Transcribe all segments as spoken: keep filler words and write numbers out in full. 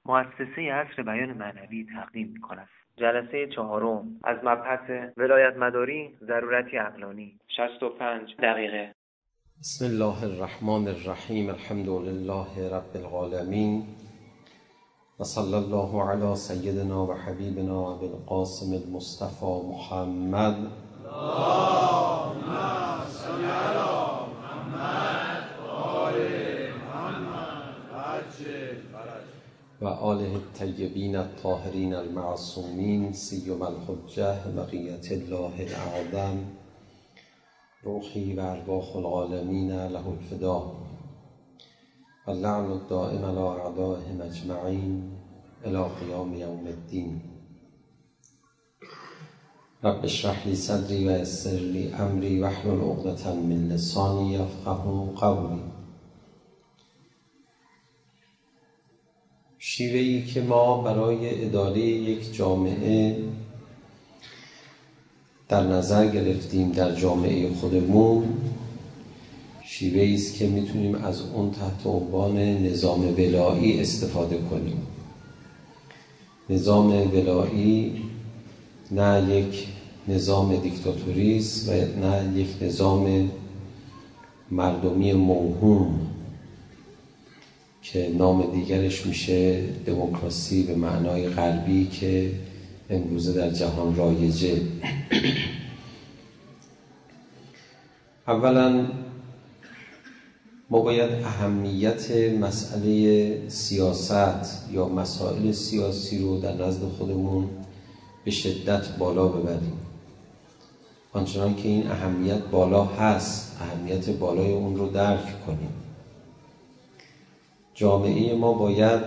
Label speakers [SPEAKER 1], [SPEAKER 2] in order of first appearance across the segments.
[SPEAKER 1] مؤسسه عصر بیان معنوی تقدیم می‌کند. جلسه چهارم از مبحث ولایت مداری ضرورتی عقلانی، شصت و پنج دقیقه.
[SPEAKER 2] بسم الله الرحمن الرحیم. الحمد لله رب العالمین و صلی الله علی سیدنا و حبیبنا ابی القاسم المصطفى محمد.
[SPEAKER 3] اللهم صل علی محمد و آل محمد عجل فرج
[SPEAKER 2] و آله الطیبین الطاهرین المعصومین سیم الحجه بقیت الله الاعظم روحی و ارواح العالمین له الفدا و اللعن الدائم علی اعدائهم اجمعین الی قیام یوم الدین. رب اشرح لی صدری و یسر لی امری واحلل عقدة من لسانی یفقهوا قولی. شیوه‌ای که ما برای اداره یک جامعه در نظر گرفتیم در جامعه خودمون، شیوه‌ای است که میتونیم از اون تحت عنوان نظام ولایی استفاده کنیم. نظام ولایی نه یک نظام دیکتاتوری است و نه یک نظام مردمی موهوم که نام دیگرش میشه دموکراسی به معنای غربی که امروزه در جهان رایجه. اولا ما باید اهمیت مسئله سیاست یا مسائل سیاسی رو در نزد خودمون به شدت بالا ببریم. آنچنان که این اهمیت بالا هست، اهمیت بالای اون رو درک کنیم. جامعه ما باید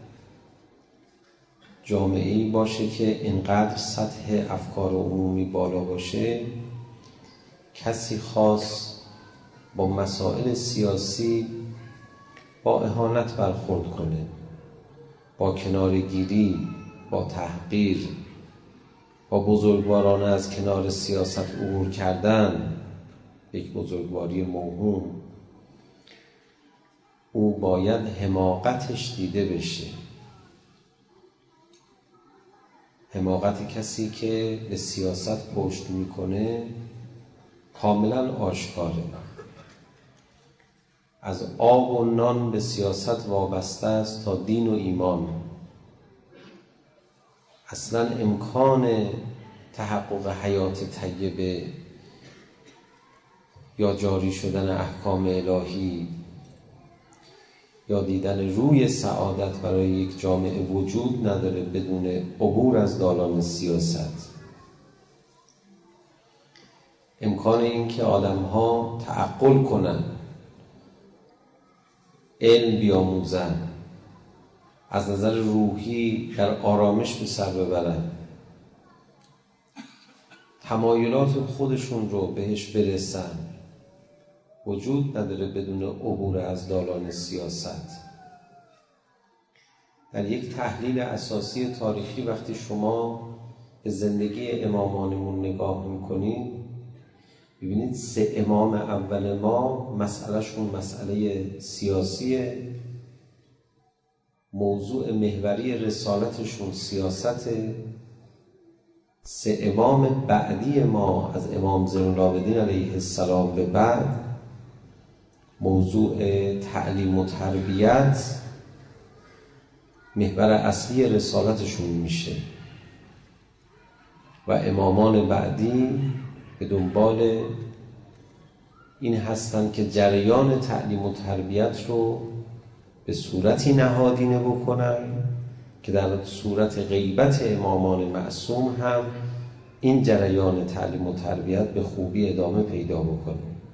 [SPEAKER 2] جامعه‌ای باشه که اینقدر سطح افکار عمومی بالا باشه کسی خاص با مسائل سیاسی با اهانت برخورد کنه، با کنارگیری، با تحقیر، با بزرگوارانه از کنار سیاست عبور کردن، یک بزرگواری موهوم، او باید حماقتش دیده بشه. حماقت کسی که به سیاست پشت میکنه کاملا آشکاره. از آب و نان به سیاست وابسته است تا دین و ایمان. اصلا امکان تحقق حیات طیبه یا جاری شدن احکام الهی یا دیدن روی سعادت برای یک جامعه وجود نداره بدون عبور از دالان سیاست. امکان این که آدم‌ها تعقل کنن، علم بیاموزن، از نظر روحی در آرامش به سر ببرن، تمایلات خودشون رو بهش برسن، وجود نداره بدون عبور از دالان سیاست. در یک تحلیل اساسی تاریخی وقتی شما به زندگی امامانمون نگاه میکنید ببینید سه امام اول ما مسئلهشون مسئله سیاسیه، موضوع محوری رسالتشون سیاسته. سه امام بعدی ما از امام زین العابدین علیه السلام به بعد موضوع تعلیم و تربیت محور اصلی رسالتشون میشه و امامان بعدی به دنبال این هستن که جریان تعلیم و تربیت رو به صورتی نهادینه بکنن که در صورت غیبت امامان معصوم هم این جریان تعلیم و تربیت به خوبی ادامه پیدا بکنه.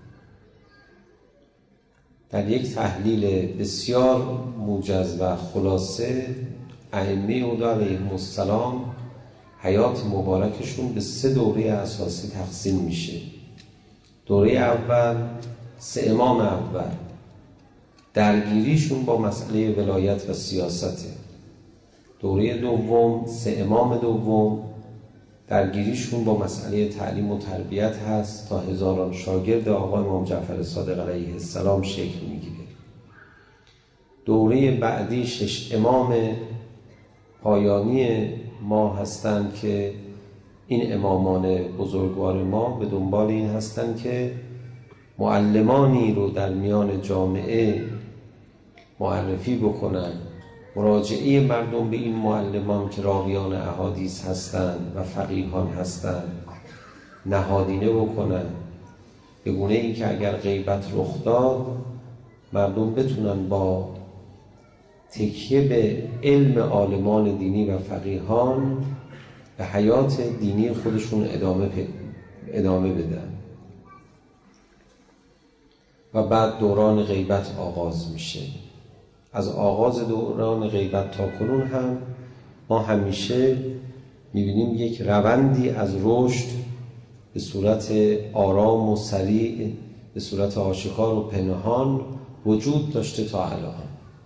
[SPEAKER 2] در یک تحلیل بسیار موجز و خلاصه ائمه اولی علیهم السلام حیات مبارکشون به سه دوره اساسی تقسیم میشه. دوره اول سه امام اول درگیریشون با مسئله ولایت و سیاسته. دوره دوم سه امام دوم درگیریشون با مسئله تعلیم و تربیت هست تا هزاران شاگرد آقا امام جعفر صادق علیه السلام شکل میگیره. دوره بعدی شش امام پایانی ما هستند که این امامان بزرگوار ما به دنبال این هستند که معلمانی رو در میان جامعه معرفی بکنن، مراجعه مردم به این معلمان که راویان احادیث هستند و فقیهان هستند نهادینه بکنن، به گونه ای که اگر غیبت رخ داد مردم بتونن با تکیه به علم عالمان دینی و فقیهان به حیات دینی خودشون ادامه ادامه بدن. و بعد دوران غیبت آغاز میشه. از آغاز دوران غیبت تا کنون هم ما همیشه میبینیم یک روندی از رشد به صورت آرام و سریع، به صورت آشکار و پنهان وجود داشته تا الان.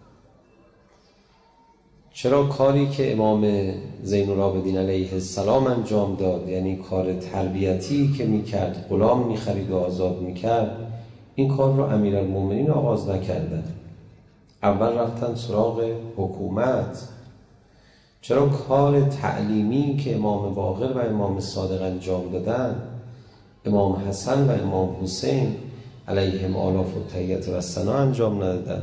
[SPEAKER 2] چرا کاری که امام زین العابدین علیه السلام انجام داد، یعنی کار تربیتی که میکرد، غلام میخرید و آزاد میکرد، این کار رو امیرالمومنین آغاز نکردن، اول رفتن سراغ حکومت. چرا کار تعلیمی که امام باقر و امام صادق انجام دادن، امام حسن و امام حسین علیهم آلاف التحیة و الثنا انجام ندادن؟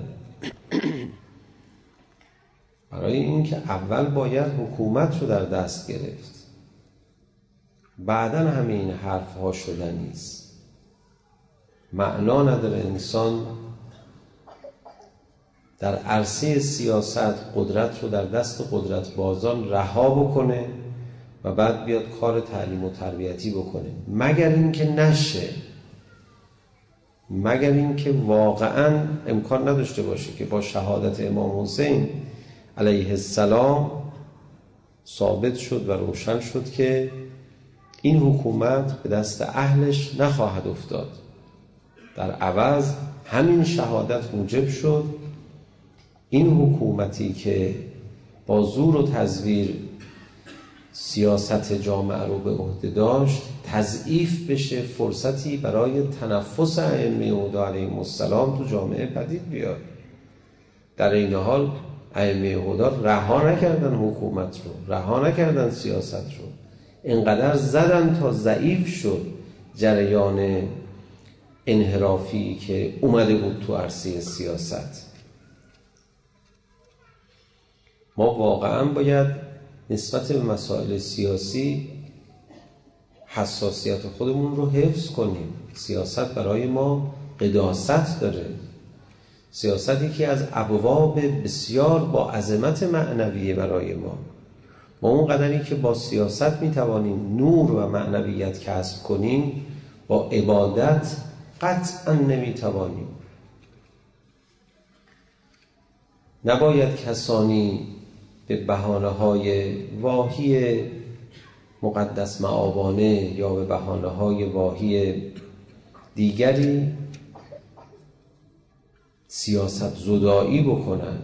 [SPEAKER 2] برای اینکه اول باید حکومت رو در دست گرفت، بعداً همه این حرف ها شدنی است. معنا نداره انسان در عرصه سیاست قدرت رو در دست قدرت بازان رها بکنه و بعد بیاد کار تعلیم و تربیتی بکنه، مگر اینکه نشه، مگر اینکه واقعاً امکان نداشته باشه که با شهادت امام حسین علیه السلام ثابت شد و روشن شد که این حکومت به دست اهلش نخواهد افتاد. در عوض همین شهادت موجب شد این حکومتی که با زور و تزویر سیاست جامعه رو به عهده داشت تضعیف بشه، فرصتی برای تنفس ائمه هدی علیهم السلام تو جامعه پدید بیاد. در این حال ائمه هدی رها نکردن حکومت رو، رها نکردن سیاست رو، اینقدر زدن تا ضعیف شد جریان انحرافی که اومده بود تو عرصه سیاست. ما واقعا باید نسبت به مسائل سیاسی حساسیت خودمون رو حفظ کنیم. سیاست برای ما قداست داره. سیاست یکی از ابواب بسیار با عظمت معنویه برای ما. ما اون قدری که با سیاست میتوانیم نور و معنویت کسب کنیم، با عبادت قطعا نمیتوانیم. نباید کسانی به بهانه‌های واهی مقدس مآبانه یا به بهانه‌های واهی دیگری سیاست زدایی بکنن.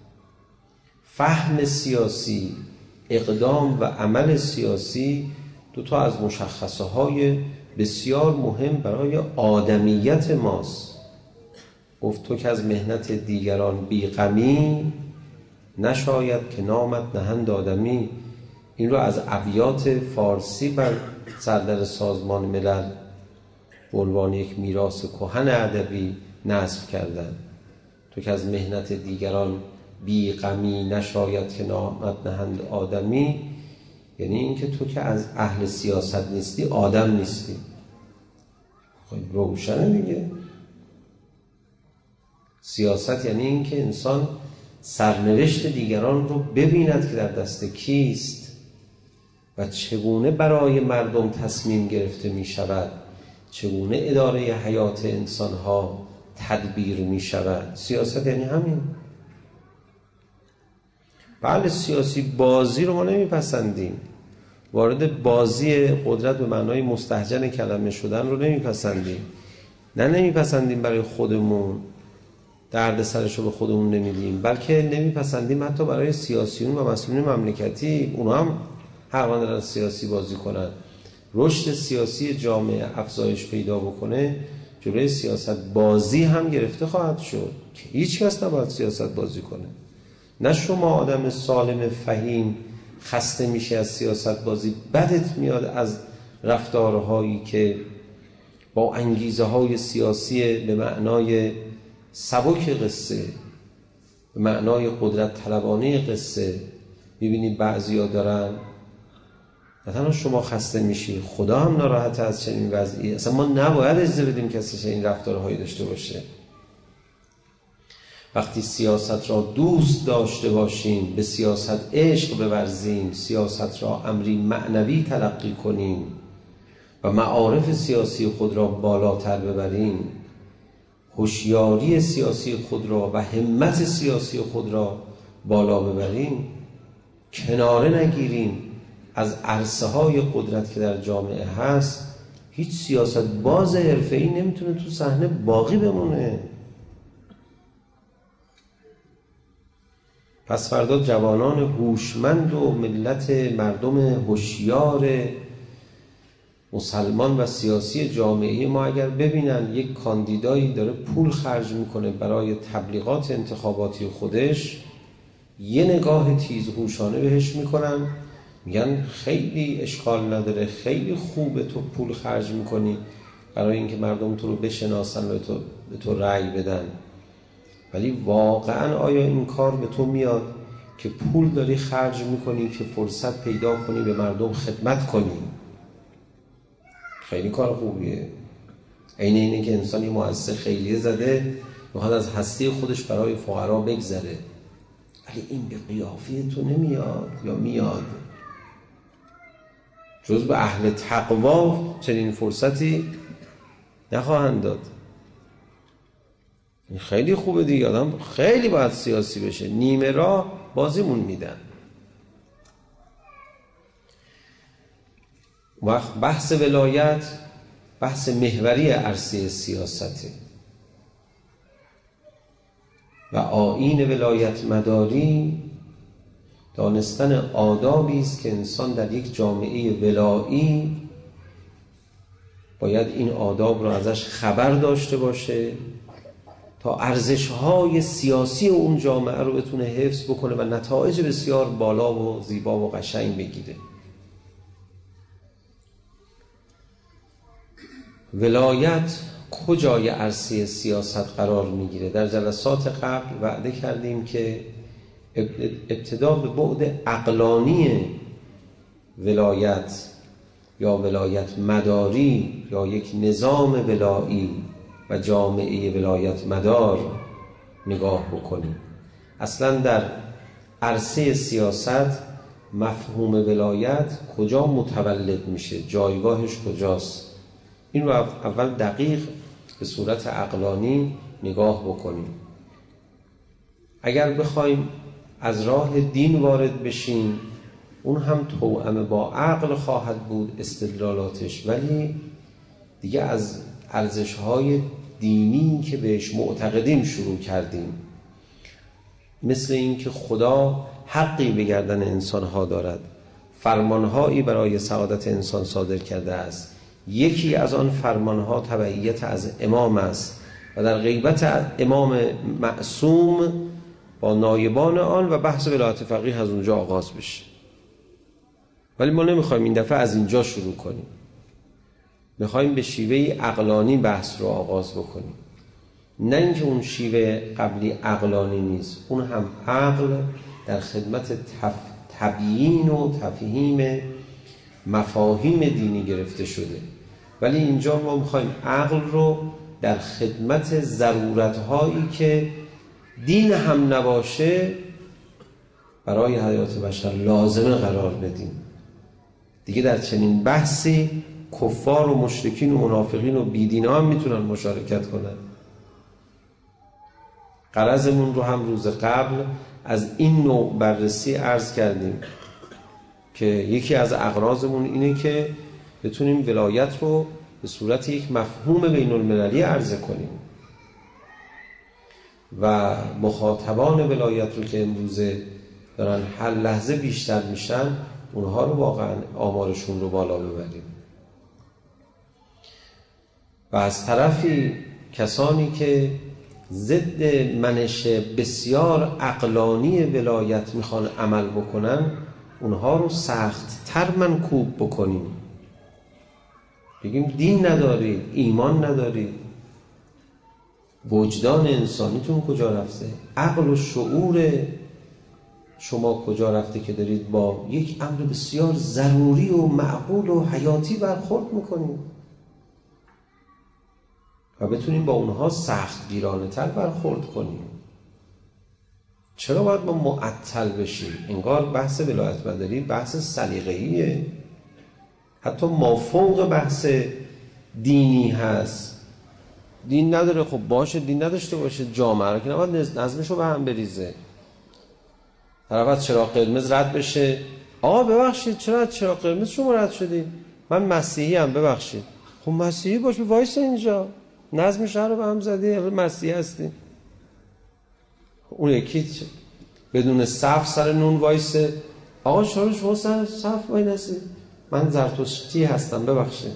[SPEAKER 2] فهم سیاسی، اقدام و عمل سیاسی دو تا از مشخصه های بسیار مهم برای آدمیت ماست. گفت تو که از مهنت دیگران بیغمی، نشاید که نامت نهند آدمی. این رو از ابیات فارسی بر سردر سازمان ملل به عنوان یک میراث کهن ادبی نصب کردن. تو که از مهنت دیگران بیغمی، نشاید که نامت نهند آدمی، یعنی اینکه تو که از اهل سیاست نیستی آدم نیستی. خب روشنه دیگه. سیاست یعنی اینکه انسان سرنوشت دیگران رو ببیند که در دست کیست و چگونه برای مردم تصمیم گرفته می شود، چگونه اداره حیات انسانها تدبیر می شود. سیاست یعنی همین. بله سیاسی بازی رو ما نمی پسندیم، وارد بازی قدرت به معنای مستهجن کلمه شدن رو نمی پسندیم. نه نمی پسندیم برای خودمون، درد سرش رو به خودمون نمیدیم، بلکه نمی پسندیم حتی برای سیاسیون و مسئولین مملکتی. اونا هم حقا دارن سیاسی بازی کنن. رشد سیاسی جامعه افزایش پیدا بکنه، جلوی سیاست بازی هم گرفته خواهد شد که هیچ کس نباید سیاست بازی کنه. نه شما آدم سالم فهیم خسته میشی از سیاست بازی، بدت میاد از رفتارهایی که با انگیزه های سیاسی به معنای سبک قصه، به معنای قدرت طلبانه قصه میبینی بعضیا دارن. نه تنها شما خسته میشی، خدا هم ناراحت از چنین وضعی. اصلا ما نباید اجازه بدیم کسی چنین رفتارهایی داشته باشه. وقتی سیاست را دوست داشته باشیم، به سیاست عشق بورزیم، سیاست را امری معنوی تلقی کنیم و معارف سیاسی خود را بالاتر ببریم، هوشیاری سیاسی خود را و همت سیاسی خود را بالا ببریم، کناره نگیریم از عرصه های قدرت که در جامعه هست، هیچ سیاست باز حرفه‌ای نمیتونه تو صحنه باقی بمونه. پس فردا جوانان هوشمند و ملت مردم هوشیار مسلمان و سیاسی جامعه ما اگر ببینن یک کاندیدایی داره پول خرج میکنه برای تبلیغات انتخاباتی خودش، یه نگاه تیزهوشانه بهش میکنن، میگن خیلی اشکال نداره، خیلی خوبه تو پول خرج میکنی برای اینکه مردم تو رو بشناسن و تو به تو رأی بدن. ولی واقعا آیا این کار به تو میاد که پول داری خرج میکنی که فرصت پیدا کنی به مردم خدمت کنی؟ خیلی کار خوبیه. عین اینه که انسان یه مؤسسه خیریه زده، میخواد از هستی خودش برای فقرا بگذره، ولی این به قیافه تو نمیاد یا میاد؟ جز به اهل تقوا چنین فرصتی نخواهند داد. این خیلی خوبه دیگه، آدم خیلی باید سیاسی بشه، نیمه راه بازیمون میدن. وقت بحث ولایت بحث محوری عرصه سیاسته و آیین ولایت مداری دانستن آدابی است که انسان در یک جامعه ولایی باید این آداب رو ازش خبر داشته باشه تا ارزش‌های سیاسی اون جامعه رو بتونه حفظ بکنه و نتایج بسیار بالا و زیبا و قشنگ بگیره. ولایت کجای عرصه سیاست قرار میگیره؟ در جلسات قبل وعده کردیم که ابتدا به بعد عقلانی ولایت یا ولایت مداری یا یک نظام ولایی و جامعه ولایت مدار نگاه بکنیم. اصلا در عرصه سیاست مفهوم ولایت کجا متولد میشه، جایگاهش کجاست، این رو اول دقیق به صورت عقلانی نگاه بکنیم. اگر بخوایم از راه دین وارد بشیم، اون هم توأم با عقل خواهد بود استدلالاتش، ولی دیگه از ارزش‌های دینی که بهش معتقدیم شروع کردیم، مثل این که خدا حقی به گردن انسان‌ها دارد، فرمان‌هایی برای سعادت انسان صادر کرده است. یکی از آن فرمان‌ها تبعیت از امام است و در غیبت امام معصوم با نایبان آن و بحث ولایت فقیه از اونجا آغاز بشه. ولی ما نمیخوایم این دفعه از اینجا شروع کنیم، میخوایم به شیوه عقلانی بحث رو آغاز بکنیم. نه اینکه اون شیوه قبلی عقلانی نیست، اون هم عقل در خدمت تف... تبیین و تفهیم مفاهیم دینی گرفته شده، ولی اینجا ما میخوایم عقل رو در خدمت ضرورت‌هایی که دین هم نباشه برای حیات بشر لازمه قرار بدیم. دیگه در چنین بحثی کفار و مشرکین و منافقین و بیدینا هم میتونن مشارکت کنن. غرضمون رو هم روز قبل از این نوع بررسی عرض کردیم که یکی از اغراضمون اینه که بتونیم ولایت رو به صورت یک مفهوم بین المللی عرضه کنیم و مخاطبان ولایت رو که امروزه دارن هر لحظه بیشتر میشن، اونها رو واقعا آمارشون رو بالا ببریم. و از طرفی کسانی که ضد منش بسیار عقلانی ولایت میخوان عمل بکنن، اونها رو سخت تر منکوب بکنیم، بگیم دین ندارید، ایمان ندارید، وجدان انسانیتون کجا رفته، عقل و شعور شما کجا رفته که دارید با یک امر بسیار ضروری و معقول و حیاتی برخورد میکنید و بتونیم با اونها سخت گیرانه تر برخورد کنیم. چرا باید ما معطل بشیم؟ انگار بحث ولایت مداری بحث سلیقه‌ایه، حتی مافوق بحث دینی هست. دین نداره، خب باشه دین نداشته باشه، جامعه رو که نباید نظمشو به هم بریزه. طرف چراغ قرمز رد بشه، آقا ببخشید چرا چراغ قرمز شما رد شدید؟ من مسیحی ام ببخشید. خب مسیحی باش، وایس اینجا نظم شهر رو به هم زدی، مسیحی هستی. اون یکی بدون صف سر نون وایسه، آقا شما شما سر صف وای نسید، من زرتشتی هستم ببخشید.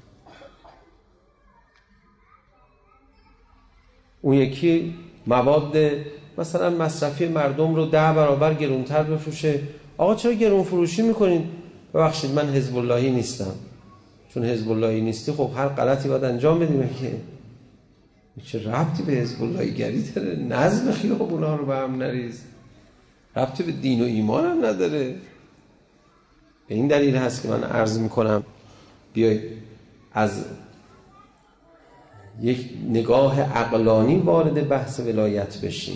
[SPEAKER 2] اون یکی مواد مثلا مصرفی مردم رو ده برابر گرونتر بفروشه، آقا چرا گرون فروشی میکنین؟ ببخشید من حزب اللهی نیستم. چون حزب اللهی نیستی خب هر غلطی باید انجام بدیم که چه ربطی به حزب اللهی گری داره؟ نظم خیابونا رو به هم نریز، ربطی به دین و ایمان هم نداره. به این دلیل هست که من عرض میکنم بیایید از یک نگاه عقلانی وارد بحث ولایت بشیم.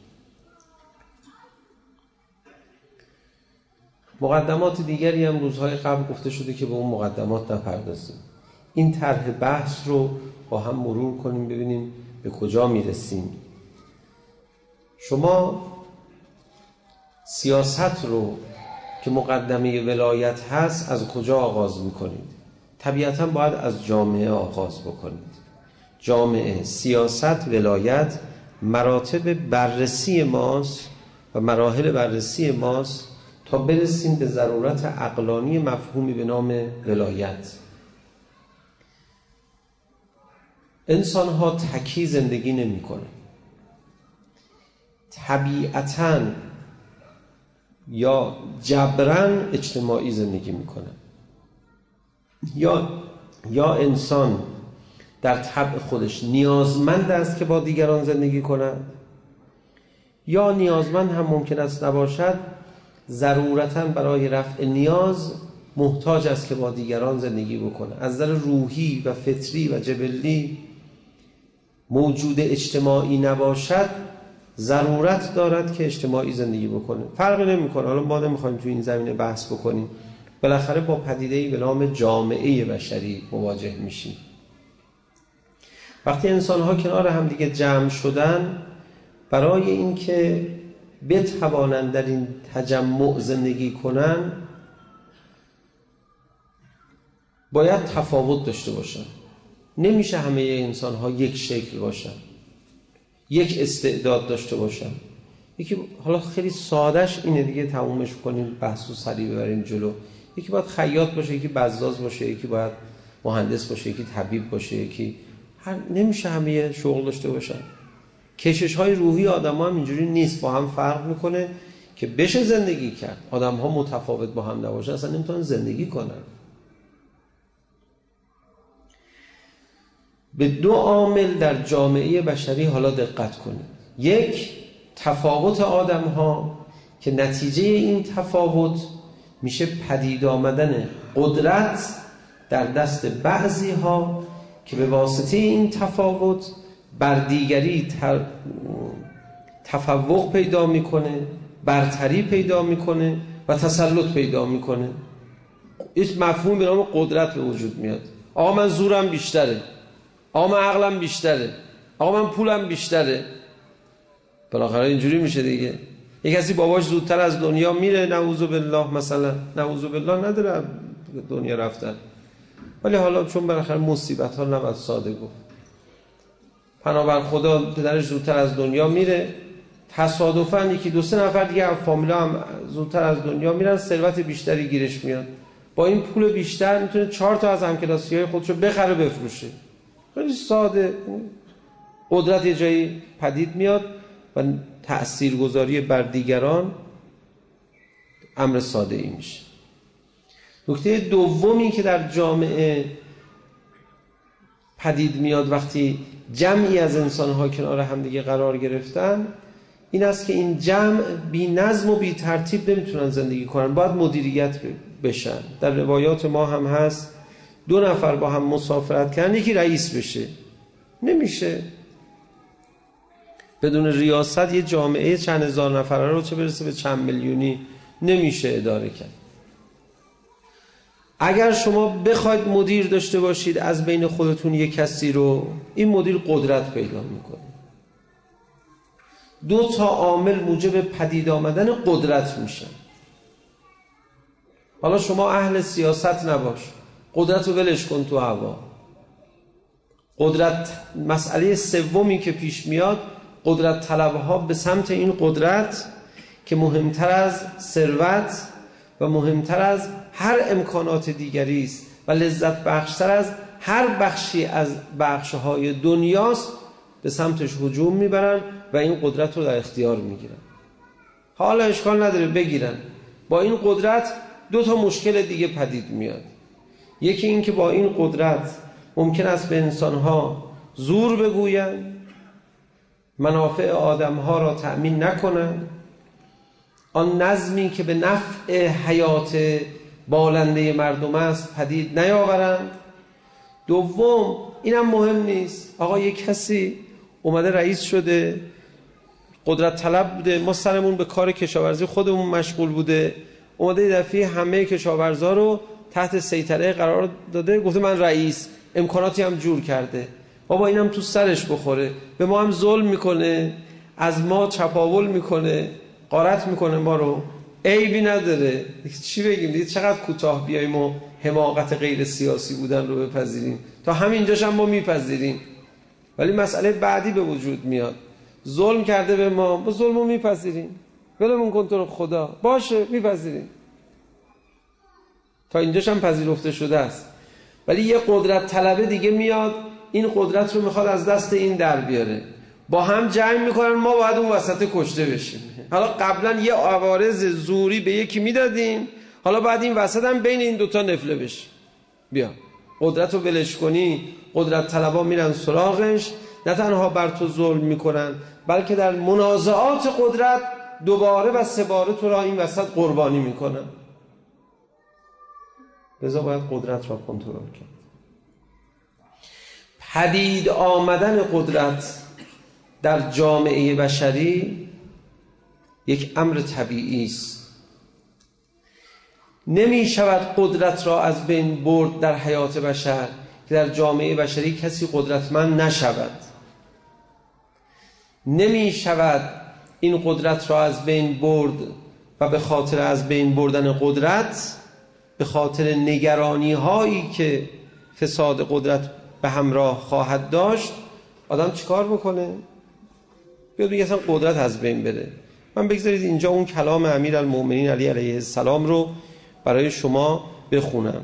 [SPEAKER 2] مقدمات دیگری هم روزهای قبل گفته شده که به اون مقدمات نپردازیم. این طرح بحث رو با هم مرور کنیم ببینیم به کجا میرسیم. شما سیاست رو که مقدمه ولایت هست از کجا آغاز میکنید؟ طبیعتاً باید از جامعه آغاز بکنید. جامعه، سیاست، ولایت مراتب بررسی ماست و مراحل بررسی ماست تا برسیم به ضرورت عقلانی مفهومی به نام ولایت. انسان ها تکی زندگی نمی کنن. طبیعتاً یا جبراً اجتماعی زندگی می کنن. یا یا انسان در طبع خودش نیازمند است که با دیگران زندگی کند، یا نیازمند هم ممکن است نباشد، ضرورتاً برای رفع نیاز محتاج است که با دیگران زندگی بکنه. از نظر روحی و فطری و جبلی موجود اجتماعی نباشد، ضرورت دارد که اجتماعی زندگی بکنه. فرقی نمیکنه، حالا ما نمیخوایم تو این زمینه بحث بکنیم، بالاخره با پدیده‌ای به نام جامعه بشری مواجه میشیم. وقتی انسان‌ها کنار هم دیگه جمع شدن، برای اینکه بتوانند در این تجمع زندگی کنن باید تفاوت داشته باشن. نمیشه همه انسان‌ها یک شکل باشن، یک استعداد داشته باشن. یکی حالا خیلی سادهش اینه دیگه، تمومش کنیم بحثو سریع ببریم جلو. یکی باید خیاط باشه، یکی بزاز باشه، یکی باید مهندس باشه، یکی طبیب باشه، یکی هر نمیشه همه شغل داشته باشن. کشش‌های روحی آدم‌ها هم اینجوری نیست، با هم فرق میکنه که بشه زندگی کرد. آدم‌ها متفاوت با هم نباشن اصلا نمیتونن زندگی کنن. به دو عامل در جامعه بشری حالا دقت کنید. یک، تفاوت آدم‌ها که نتیجه این تفاوت میشه پدید آمدن قدرت در دست بعضی‌ها که به واسطه این تفاوت بر دیگری تفوق پیدا میکنه، برتری پیدا میکنه و تسلط پیدا میکنه. هیچ مفهوم به نام قدرت به وجود میاد. آقا من زورم بیشتره، آقا من عقلم بیشتره، آقا من پولم بیشتره. بالاخره اینجوری میشه دیگه. یک کسی باباش زودتر از دنیا میره، نعوذ بالله، مثلا نعوذ بالله نداره دنیا رفتن، ولی حالا چون بالاخره مصیبت ها نباید ساده گفت، پنابر خدا پدرش زودتر از دنیا میره، تصادفاً یکی دو سه نفر دیگه از فامیلا هم زودتر از دنیا میرن، ثروت بیشتری گیرش میاد. با این پول بیشتر میتونه چهار تا از همکلاسی‌های خودشو بخره بفروشه. خیلی ساده. قدرت یه جایی پدید میاد و تأثیرگذاری بر دیگران امر ساده ای میشه. نکته دومی که در جامعه پدید میاد وقتی جمعی از انسان‌ها کنار همدیگه قرار گرفتن، این است که این جمع بی نظم و بی ترتیب نمیتونن زندگی کنن، باید مدیریت بشن. در روایات ما هم هست دو نفر با هم مسافرت کردن، یکی رئیس بشه. نمیشه. بدون ریاست یه جامعه چند هزار نفره رو چه برسه به چند میلیونی نمیشه اداره کرد. اگر شما بخواید مدیر داشته باشید از بین خودتون یک کسی رو، این مدیر قدرت پیدا میکنه. دو تا عامل موجب پدید آمدن قدرت میشن. حالا شما اهل سیاست نباش، قدرت رو ولش کن تو هوا. قدرت مسئله سومی که پیش میاد، قدرت طلبها به سمت این قدرت که مهمتر از ثروت و مهمتر از هر امکانات دیگری است و لذت بخشتر از هر بخشی از بخشهای دنیاست، به سمتش هجوم میبرن و این قدرت رو در اختیار میگیرن. حالا اشکال نداره بگیرن. با این قدرت دو تا مشکل دیگه پدید میاد. یکی این که با این قدرت ممکن است به انسانها زور بگوین، منافع آدمها را تأمین نکنن، آن نظمی که به نفع حیات بالنده مردم است پدید نیاورند. دوم، اینم مهم نیست، آقا یک کسی اومده رئیس شده، قدرت طلب بوده، ما سرمون به کار کشاورزی خودمون مشغول بوده، اومده یه دفعه همه کشاورزا رو تحت سیطره قرار داده، گفته من رئیس، امکاناتی هم جور کرده. بابا اینم تو سرش بخوره، به ما هم ظلم میکنه، از ما چپاول میکنه، غارت میکنه ما رو، عیبی نداره. چی بگیم دیگه؟ چقدر کوتاه بیاییم و حماقت غیر سیاسی بودن رو بپذیریم؟ تا همینجاش هم ما میپذیریم، ولی مسئله بعدی به وجود میاد. ظلم کرده به ما، ما ظلمو میپذیریم، ولمون کن تو رو خدا، باشه میپذیریم. تا اینجاش هم پذیرفته شده است. ولی یه قدرت طلبه دیگه میاد، این قدرت رو میخواد از دست این در بیاره، با هم جنگ میکنن، ما باید اون وسط کشته بشیم. حالا قبلا یه عوارض زوری به یکی میدادیم، حالا بعد این وسط هم بین این دوتا نفله بشه. بیا قدرت رو ولش کنی، قدرت طلبا میرن سراغش، نه تنها بر تو ظلم میکنن، بلکه در منازعات قدرت دوباره و سه باره تو را این وسط قربانی میکنن. لذا باید قدرت را کنترل کرد. پدید آمدن قدرت در جامعه بشری یک امر طبیعی است. نمی شود قدرت را از بین برد در حیات بشر که در جامعه بشری کسی قدرتمند نشود. نمی شود این قدرت را از بین برد و به خاطر از بین بردن قدرت، به خاطر نگرانی هایی که فساد قدرت به همراه خواهد داشت، آدم چیکار بکنه؟ بیاد بگه اصلا قدرت از بین بره. من بگذارید اینجا اون کلام امیرالمؤمنین علی علیه السلام رو برای شما بخونم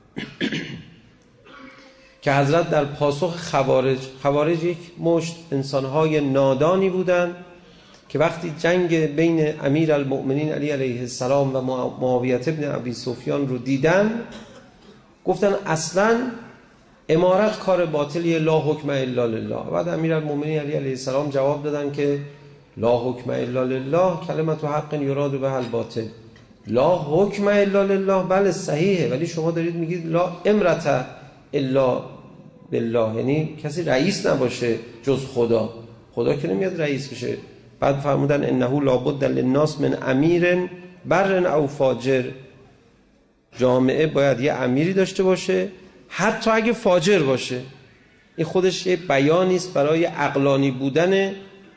[SPEAKER 2] که حضرت در پاسخ خوارج، خوارج یک مشت انسانهای نادانی بودند که وقتی جنگ بین امیرالمؤمنین علی علیه السلام و معاویه ابن ابی سفیان رو دیدن، گفتن اصلا امارت کار باطلیه، لا حکم الا لله. بعد امیرالمؤمنین علی علیه السلام جواب دادن که لا حکم الا لله کلمت حق یراد بها الباطل. لا حکم الا لله بله صحیحه، ولی شما دارید میگید لا امرت الا بالله، یعنی کسی رئیس نباشه جز خدا. خدا که نمیاد رئیس بشه. بعد فرمودن انه لابد للناس من امیر بر او فاجر، جامعه باید یه امیری داشته باشه حتی اگه فاجر باشه. این خودش یه بیانی است برای عقلانی بودن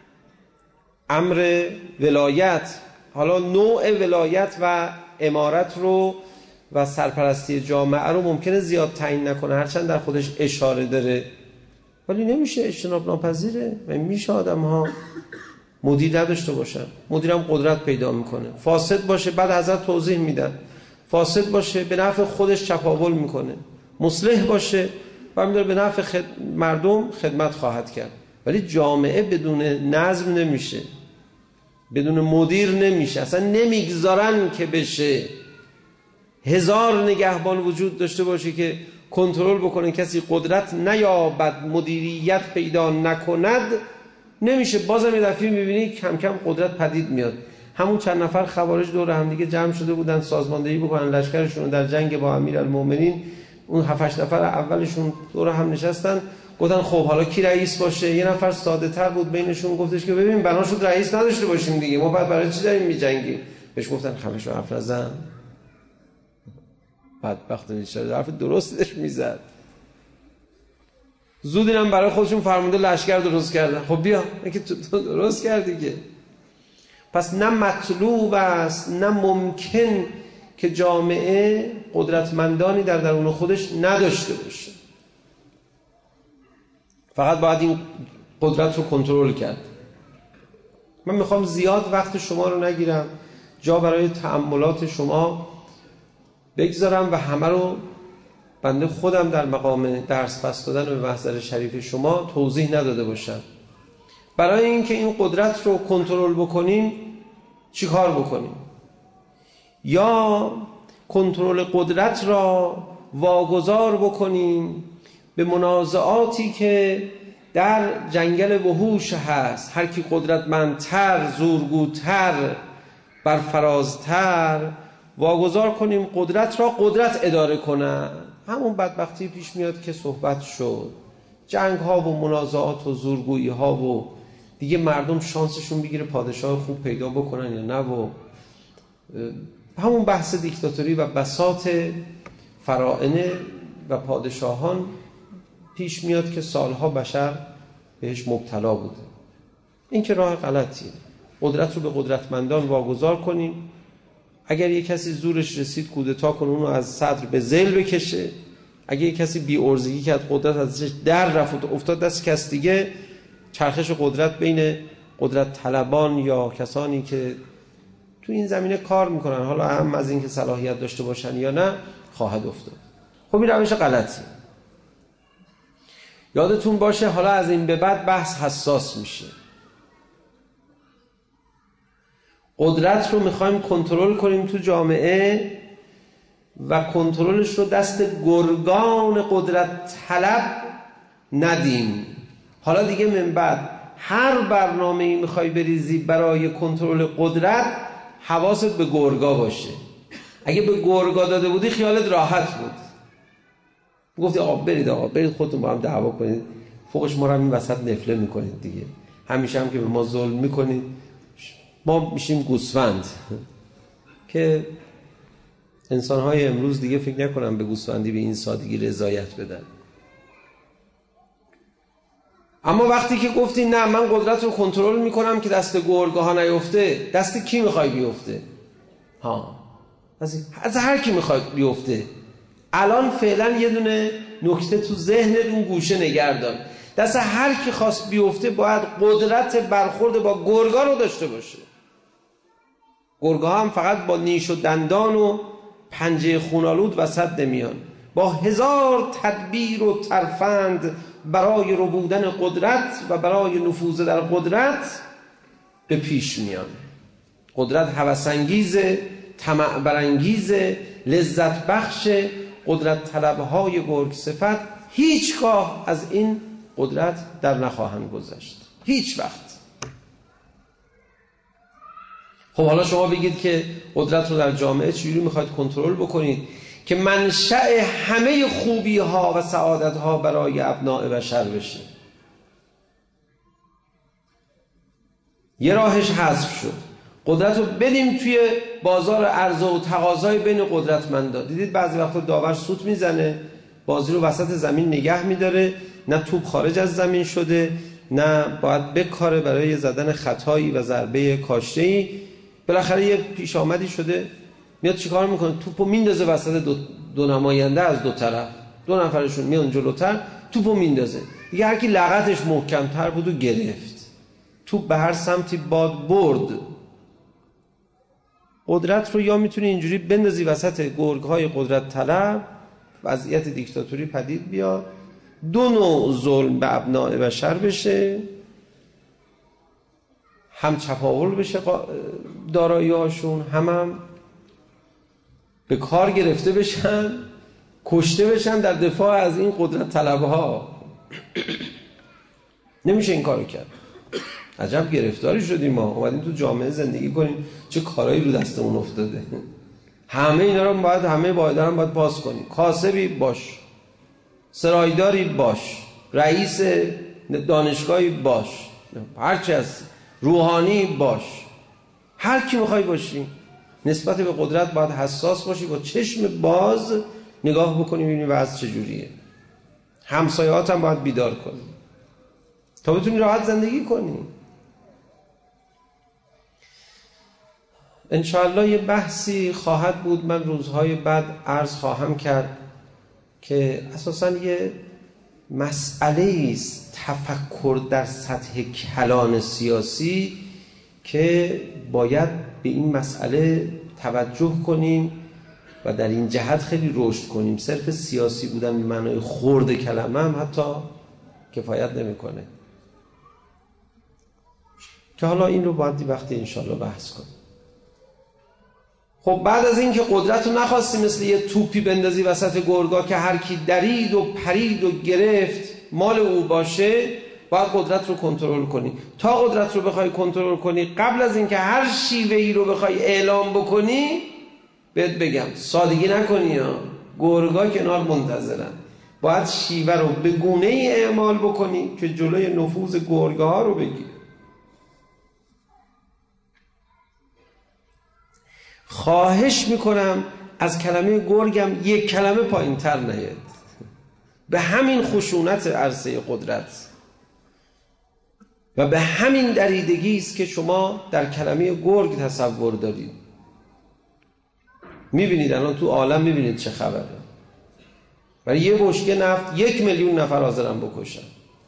[SPEAKER 2] امر ولایت. حالا نوع ولایت و امارت رو و سرپرستی جامعه رو ممکنه زیاد تعیین نکنه، هرچند در خودش اشاره داره، ولی نمیشه، اجتناب ناپذیره. میشه آدم ها مدیر نداشته باشن، مدیرم قدرت پیدا میکنه، فاسد باشه، بعد حضرت توضیح میدن، فاسد باشه به نفع خودش چپاول میکنه، مصلح باشه و میداره به نفع خد... مردم خدمت خواهد کرد. ولی جامعه بدون نظم نمیشه. بدون مدیر نمیشه، اصلا نمیگذارن که بشه. هزار نگهبان وجود داشته باشه که کنترل بکنه کسی قدرت نیابد، مدیریت پیدا نکند، نمیشه. بازم یه دفعه میبینی کم کم قدرت پدید میاد. همون چند نفر خوارج دور هم دیگه جمع شده بودن سازماندهی بکنن لشکرشون در جنگ با امیرالمومنین، اون هفت هشت نفر اولشون دور هم نشستن، گفتن خب حالا کی رئیس باشه؟ یه نفر ساده تر بود بینشون گفتش که ببین بنا شد رئیس نداشته باشیم دیگه، ما بعد برای چی داریم میجنگیم؟ بهش گفتن خفش و حرف نزن. بدبخت بیچاره حرف درستش میزد. زود اینم برای خودشون فرمانده لشکر درست کردن. خب بیا اینکه تو درست کردی که. پس نه مطلوب است نه ممکن که جامعه قدرتمندانی در درون خودش نداشته باشه. فقط باید این قدرت رو کنترل کرد. من میخوام زیاد وقت شما رو نگیرم، جا برای تأملات شما بگذارم و همه رو بنده خودم در مقام درس پس دادن به محضر شریف شما توضیح نداده باشم. برای اینکه این قدرت رو کنترل بکنیم چی کار بکنیم؟ یا کنترل قدرت را واگذار بکنیم به منازعاتی که در جنگل وحوش هست، هر کی قدرتمندتر، زورگوتر، برفرازتر، واگذار کنیم قدرت را قدرت اداره کنه. همون بدبختی پیش میاد که صحبت شد، جنگ ها و منازعات و زورگویی ها و دیگه مردم شانسشون بگیره پادشاه خوب پیدا بکنن یا نه، و همون بحث دیکتاتوری و بساط فراعنه و پادشاهان پیش میاد که سالها بشر بهش مبتلا بوده. این که راه غلطیه. قدرت رو به قدرتمندان واگذار کنیم. اگر یک کسی زورش رسید کودتا کنه، اونو از صدر به ذیل بکشه. اگر یک کسی بی ارزگی کرد قدرت ازش در رفت افتاد دست کس دیگه، چرخش قدرت بین قدرت طلبان یا کسانی که تو این زمینه کار میکنن، حالا هم از این که صلاحیت داشته باشن یا نه، خواهد افتاد. خب این روش غلطیه. یادتون باشه حالا از این به بعد بحث حساس میشه. قدرت رو میخوایم کنترل کنیم تو جامعه و کنترلش رو دست گرگان قدرت طلب ندیم. حالا دیگه من بعد هر برنامه‌ای میخوای بریزی برای کنترل قدرت، حواست به گرگا باشه. اگه به گرگا داده بودی خیالت راحت بود، گفتی آقا برید آقا برید خودتون با هم دعوا کنید، فوقش ما رو این وسط نفله میکنید دیگه، همیشه هم که به ما ظلم میکنید ما میشیم گوسفند. که انسان‌های امروز دیگه فکر نکنم به گوسفندی به این سادگی رضایت بدن. اما وقتی که گفتی نه من قدرت رو کنترل میکنم که دست گرگا ها نیفته، دست کی میخوای بیفته؟ ها از هر کی میخوای بیفته. الان فعلا یه دونه نکته تو ذهنت اون گوشه نگردان، دست هر کی خواست بیفته باید قدرت برخورد با گرگا رو داشته باشه. گرگا هم فقط با نیش و دندان و پنجه خونالود وسط نمیان، با هزار تدبیر و ترفند برای ربودن قدرت و برای نفوذ در قدرت به پیش میان. قدرت هوس‌انگیزه، طمع برانگیزه، لذت بخش. قدرت طلبهای گرگ صفت هیچگاه از این قدرت در نخواهند گذشت، هیچ وقت. خب حالا شما بگید که قدرت رو در جامعه چجوری میخواید کنترل بکنید که منشأ همه خوبی ها و سعادت ها برای ابناء بشر بشه؟ یه راهش حذف شد. قدرت رو بدیم توی بازار عرضه و تقاضای بین قدرتمندان. دیدید بعضی وقتا داور سوت میزنه، بازی رو وسط زمین نگه میداره، نه توپ خارج از زمین شده نه باید بکاره برای زدن خطایی و ضربه کاشته‌ای. بالاخره یه پیش آمدی شده، میاد چیکار میکنه؟ توپو میندازه وسط دو, دو نماینده از دو طرف، دو نفرشون میان جلوتر، توپو میندازه دیگه. هر کی لغتش محکم‌تر بود و گرفت، توپ به هر سمتی باد برد. قدرت رو یا میتونی اینجوری بندازی وسط گرگ‌های قدرت طلب، وضعیت دیکتاتوری پدید بیاد، دو نوع ظلم به ابناء بشر بشه. هم چپاول بشه دارایی هاشون، هم هم به کار گرفته بشن، کشته بشن در دفاع از این قدرت طلبها. نمیشه این کارو کرد. عجب گرفتاری شدیم ما، اومدیم تو جامعه زندگی کنیم، چه کارایی رو دستمون افتاده. همه اینا رو باید، همه واحدها رو باید باز کنیم. کاسبی باش، سرایداری باش، رئیس دانشگاهی باش، هرچی هست، روحانی باش، هر کی میخوای باشی، نسبت به قدرت باید حساس باشی، با چشم باز نگاه بکنی ببینی وضع چجوریه. همسایه‌هات هم باید بیدار کنی تا بتونی راحت زندگی کنی. انشاءالله یه بحثی خواهد بود، من روزهای بعد عرض خواهم کرد که اساساً یه مسئله است تفکر در سطح کلان سیاسی که باید به این مسئله توجه کنیم و در این جهت خیلی رشد کنیم. صرف سیاسی بودن به معنای خرد کلمه هم حتی کفایت نمیکنه، که حالا این رو باید وقتی انشاءالله بحث کنیم. خب بعد از این که قدرت رو نخواستی مثل یه توپی بندازی وسط گرگا که هر کی درید و پرید و گرفت مال او باشه، باید قدرت رو کنترل کنی. تا قدرت رو بخوای کنترل کنی، قبل از این که هر شیوهی رو بخوای اعلام بکنی، بهت بگم سادگی نکنی ها، گرگا کنار منتظرن. باید شیوه رو به گونه ای اعمال بکنی که جلوی نفوذ گرگا ها رو بگیری. خواهش میکنم از کلمه گرگم یک کلمه پایین تر نیاد. به همین خشونت عرصه قدرت و به همین دریدگی است که شما در کلمه گرگ تصور دارید. میبینید الان تو عالم میبینید چه خبره. برای یه بشکه نفت یک میلیون نفر حاضرن بکشن.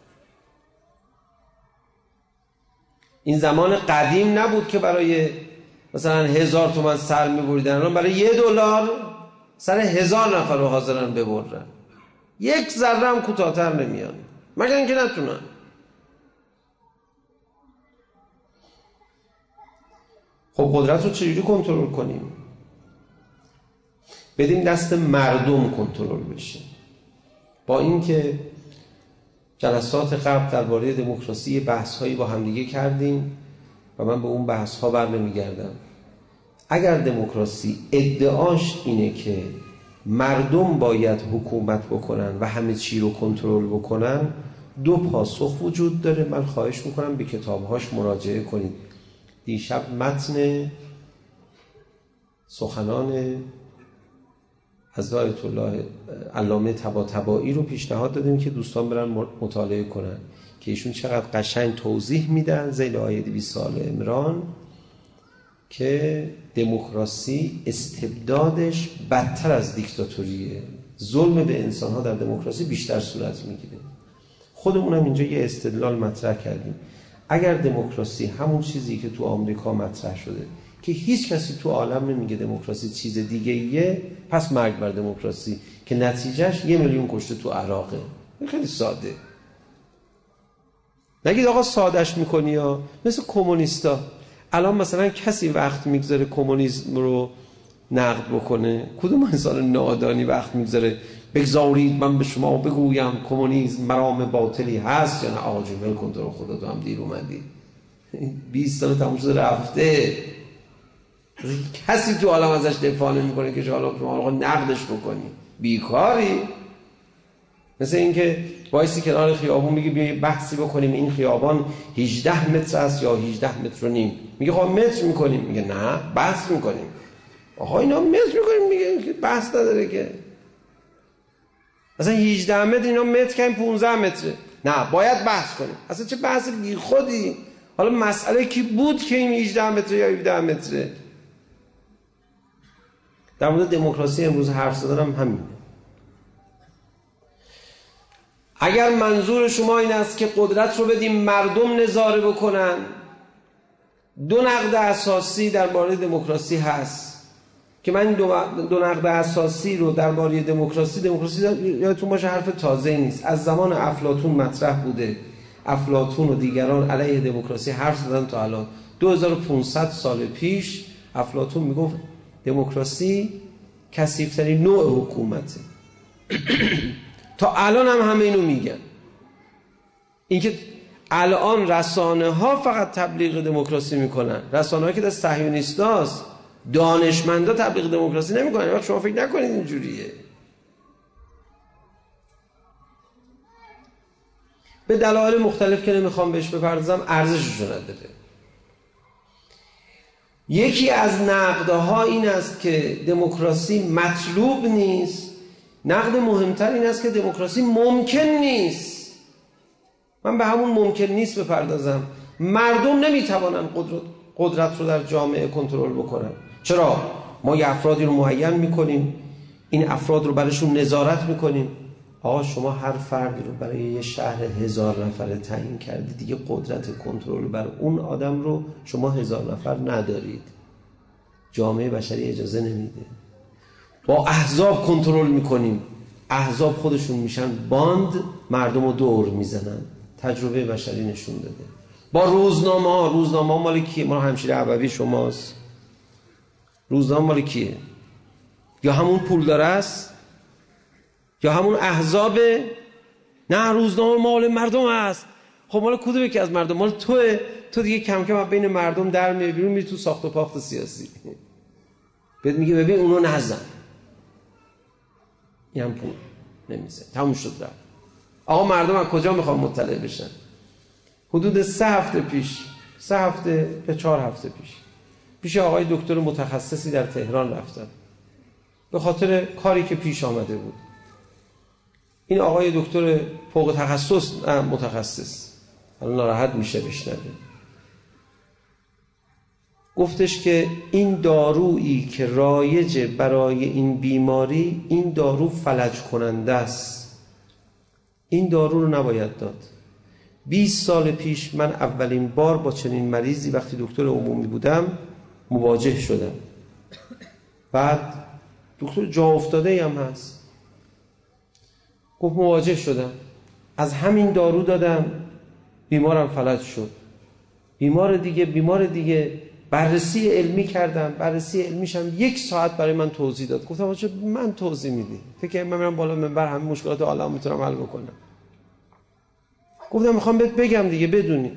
[SPEAKER 2] این زمان قدیم نبود که برای مثلا هزار تومن سر میبریدن، الان برای یه دلار سر هزار نفر رو حاضرن ببرن. یک ذره هم کوتاه‌تر نمیان، مگر اینکه نتونن. خب قدرت رو چجوری کنترل کنیم؟ بدیم دست مردم کنترل بشه. با اینکه جلسات قبل درباره دموکراسی بحث‌هایی با همدیگه کردیم و من به اون بحث‌ها برنمیگردم. اگر دموکراسی ادعاش اینه که مردم باید حکومت بکنن و همه چی رو کنترل بکنن، دو پاسخ وجود داره. من خواهش میکنم به کتابهاش مراجعه کنید. دیشب متن سخنان از آیت الله علامه طباطبایی رو پیشنهاد دادیم که دوستان برن مطالعه کنن که ایشون چقدر قشنگ توضیح میدن ذیل آیه دویست آل عمران که دموکراسی استبدادش بدتر از دیکتاتوریه. ظلم به انسان‌ها در دموکراسی بیشتر صورت میگیره. خودمون هم اینجا یه استدلال مطرح کردیم. اگر دموکراسی همون چیزی که تو آمریکا مطرح شده که هیچ کسی تو عالم نمیگه دموکراسی چیز دیگه ایه، پس مرگ بر دموکراسی، که نتیجهش یه میلیون کشته تو عراقه. خیلی ساده. نگید آقا سادهش میکنی یا مثل کمونیستا. الان مثلا کسی وقت میگذاره کمونیسم رو نقد بکنه؟ کدوم انسان نادانی وقت میگذاره بگذارید من به شما بگویم کمونیسم مرام باطلی هست یا نه؟ آقا جون ول کن، تو رو خدا تو هم دیر اومدی. بیست سال تموم شده رفته. کسی تو عالم ازش دفاع نمیکنه که حالا شما آقا نقدش بکنی. بیکاری. مثل این که وایسی کنار خیابون میگه بیا بحثی بکنیم این خیابان هجده متر است یا هجده متر و نیم. میگه خب متر میکنیم. میگه نه بحث میکنیم. آقا اینا متر میکنیم. میگه بحث نداره که. مثلا هجده متر اینا متر کنیم پانزده متره. نه باید بحث کنیم. اصلا چه بحث بی خودی. حالا مسئله کی بود که این هجده متر یا هفده متره؟ در مورد دموکراسی امروز حرف زدنم همینه. اگر منظور شما این است که قدرت رو بدیم مردم نظاره بکنن، دو نقد اساسی درباره دموکراسی هست که من دو, دو نقد اساسی رو درباره دموکراسی دموکراسی یادتون باشه حرف تازه نیست، از زمان افلاطون مطرح بوده. افلاطون و دیگران علیه دموکراسی حرف زدن تا الان. دو هزار و پانصد سال پیش افلاطون میگفت دموکراسی کثیف‌ترین نوع حکومته. تا الان هم همه اینو میگن. اینکه الان رسانه ها فقط تبلیغ دموکراسی میکنن، رسانه ها که دست صهیونیستاست، دانشمندا تبلیغ دموکراسی نمیکنن. وقت شما فکر نکنید اینجوریه. به دلایل مختلف که نمیخوام بهش بپردازم، ارزشش نداره. یکی از نقدها این است که دموکراسی مطلوب نیست. نقد مهمتر این است که دموکراسی ممکن نیست. من به همون ممکن نیست بپردازم. مردم نمیتوانن قدرت قدرت رو در جامعه کنترل بکنن. چرا؟ ما یه افرادی رو معین میکنیم، این افراد رو براشون نظارت میکنیم. آقا شما هر فردی رو برای یه شهر هزار نفره تعیین کردید، دیگه قدرت کنترل بر اون آدم رو شما هزار نفر ندارید. جامعه بشری اجازه نمیده. با احزاب کنترل میکنیم، احزاب خودشون میشن باند، مردم رو دور میزنن. تجربه بشری نشون داده. با روزنامه ها، روزنامه ها مال کیه؟ مال همشیر ابوی شماست. روزنامه مال کیه؟ یا همون پولدار است یا همون احزابه؟ نه، روزنامه مال مردم است. خب مال کدومه که از مردم؟ مال توئه. تو دیگه کم کم بین مردم در میای بیرون، میری تو ساخت و پاخت سیاسی. بهت میگه ببین اونو نزن، این هم پول نمیزه، تموم شد رفت. آقا مردم از کجا میخوان مطلع بشن؟ حدود سه هفته پیش، سه هفته به چهار هفته پیش، پیش آقای دکتر متخصصی در تهران رفتم به خاطر کاری که پیش آمده بود. این آقای دکتر فوق تخصص، نه متخصص، الان ناراحت میشه بشنوه، گفتش که این دارویی که رایجه برای این بیماری، این دارو فلج کننده است، این دارو رو نباید داد. بیست سال پیش من اولین بار با چنین مریضی وقتی دکتر عمومی بودم مواجه شدم. بعد دکتر جا افتاده هم هست، گفت مواجه شدم، از همین دارو دادم، بیمارم فلج شد. بیمار دیگه بیمار دیگه بررسی علمی کردم، بررسی علمیشم یک ساعت برای من توضیح داد. گفتم آقا من توضیح میدی؟ فکر من میرم بالا منبر همه مشکلات عالم میتونم حل بکنم. گفتم میخوام بهت بگم دیگه بدونی.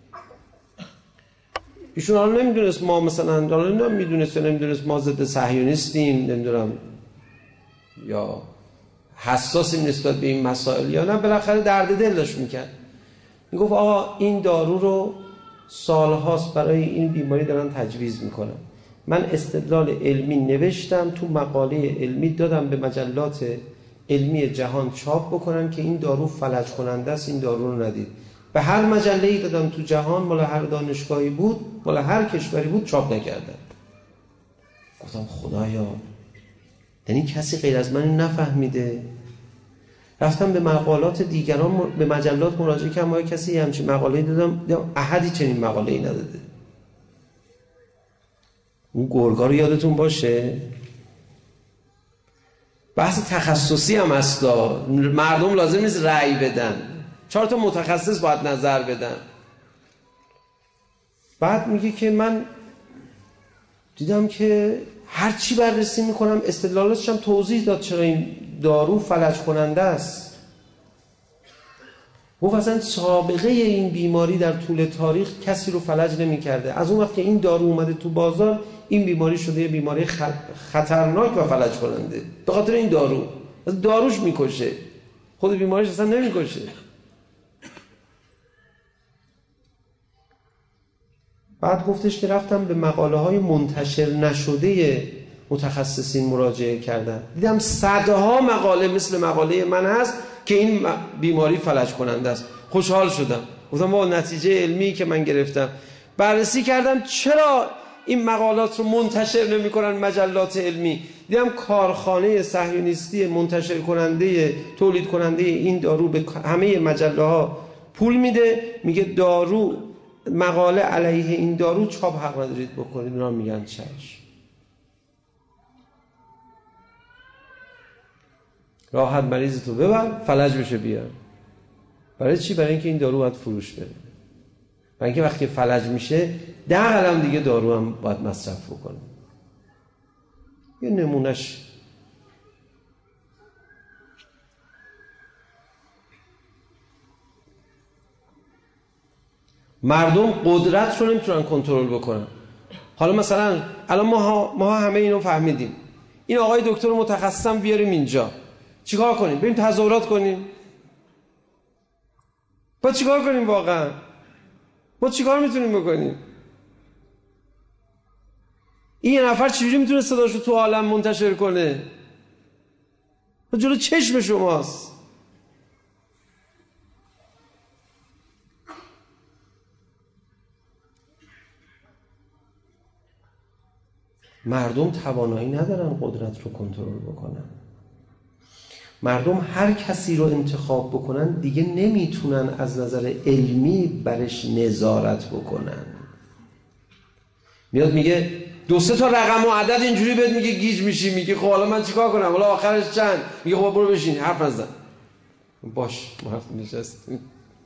[SPEAKER 2] ایشون حالا نمیدونست ما مثلا، حالا نمیدونست نمیدونست ما ضد صهیونیستیم، نمیدونم یا حساسیم نسبت به این مسائل یا نه، بالاخره درد دل داشت میکرد. میگفت آقا این دارو رو سالهاست برای این بیماری دارن تجویز میکنن. من استدلال علمی نوشتم، تو مقاله علمی دادم به مجلات علمی جهان چاپ بکنن که این دارو فلج کننده است، این دارو رو ندید. به هر مجله‌ای دادم تو جهان، مال هر دانشگاهی بود، مال هر کشوری بود، چاپ نکردن. گفتم خدایا، یعنی کسی غیر از من نفهمیده؟ رفتم به مقالات دیگران، به مجلات مراجعه کردم، ما کسی همچین مقاله‌ای دادم، دیدم احدی چنین مقاله‌ای نداده. اون گرگا رو یادتون باشه، بحث تخصصی هم هست، مردم لازم نیست رأی بدن، چهار تا متخصص باید نظر بدن. بعد میگه که من دیدم که هر چی بررسی میکنم استدلالاتش هم توضیح داد چرا این دارو فلج کننده است. گفت اصلا سابقه این بیماری در طول تاریخ کسی رو فلج نمی‌کرده. از اون وقت که این دارو اومده تو بازار، این بیماری شده یه بیماری خطرناک و فلج کننده به خاطر این دارو. از داروش میکشه، خود بیماریش اصلا نمیکشه. بعد گفتش که رفتم به مقاله های منتشر نشده متخصصین مراجعه کردم، دیدم صدها مقاله مثل مقاله من هست که این بیماری فلج کننده است. خوشحال شدم، گفتم با نتیجه علمی که من گرفتم بررسی کردم چرا این مقالات رو منتشر نمی کنن مجلات علمی. دیدم کارخانه صهیونیستی منتشر کننده تولید کننده این دارو به همه مجله ها پول میده، میگه دارو مقاله علیه این دارو چاپ حق ندارید بکنید. اونا میگن چشم. راحت مریض تو ببر، فلج بشه بیار. برای چی؟ برای اینکه این دارو باید فروش بره، برای اینکه وقتی فلج میشه ده قلم دیگه دارو هم باید مصرف بکنه. یه نمونهش مردم قدرت رو نمیتونن کنترل بکنن. حالا مثلا الان ما ما همه اینو فهمیدیم، این آقای دکتر متخصصم بیاریم اینجا، چیکار کنیم؟ بریم تظاهرات کنیم؟ با چیکار کنیم واقعا؟ ما چیکار میتونیم بکنیم؟ این یه نفر چجوری میتونه صداشو تو عالم منتشر کنه؟ جلو چشم شماست. مردم توانایی ندارن قدرت رو کنترل بکنن. مردم هر کسی رو انتخاب بکنن دیگه نمیتونن از نظر علمی برش نظارت بکنن. میاد میگه دو سه تا رقم و عدد اینجوری بهت میگه گیج میشی، میگه خب حالا من چیکار کنم؟ حالا آخرش چند؟ میگه خب برو بشین حرف نزن. باش ما حرف نشستیم.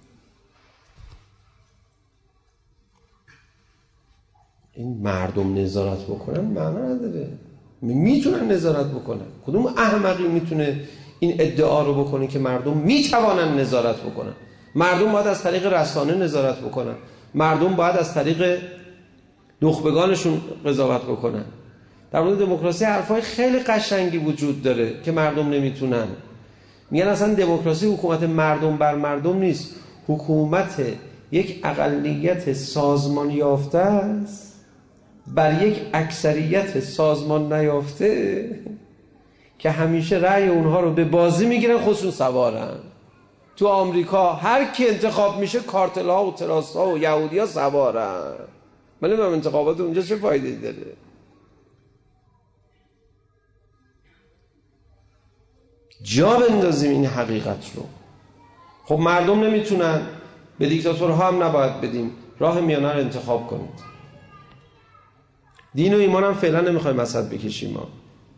[SPEAKER 2] این مردم نظارت بکنن معنا نداره. میتونن نظارت بکنن. کدوم احمقی میتونه این ادعا رو بکنه که مردم میتوانن نظارت بکنن؟ مردم باید از طریق رسانه نظارت بکنن. مردم باید از طریق نخبگانشون قضاوت بکنن. در مورد دموکراسی حرفای خیلی قشنگی وجود داره که مردم نمیتونن. میگن اصلا دموکراسی حکومت مردم بر مردم نیست، حکومت یک اقلیت سازمان یافته است بر یک اکثریت سازمان نیافته که همیشه رأی اونها رو به بازی میگیرن، خودشون سوارن. تو آمریکا هر کی انتخاب میشه کارتل ها و تراست ها و یهودی ها سوارن. من نمیدونم انتخابات اونجا چه فایده داره. جا بندازیم این حقیقت رو. خب مردم نمیتونن، به دیکتاتورها هم نباید بدیم، راه میانه رو انتخاب کنید. دین و ایمان هم فعلا نمیخوایم وسط بکشیم ما،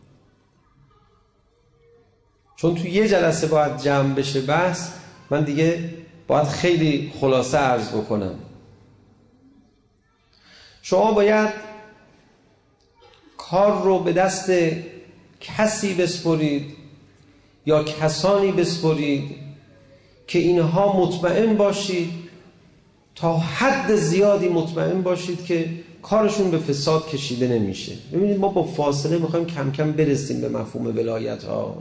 [SPEAKER 2] چون تو یه جلسه باید جمع بشه بحث. من دیگه باید خیلی خلاصه عرض بکنم. شما باید کار رو به دست کسی بسپرید یا کسانی بسپرید که اینها مطمئن باشید، تا حد زیادی مطمئن باشید که کارشون به فساد کشیده نمیشه. ببینید ما با فاصله میخوایم کم کم برسیم به مفهوم ولایت ها.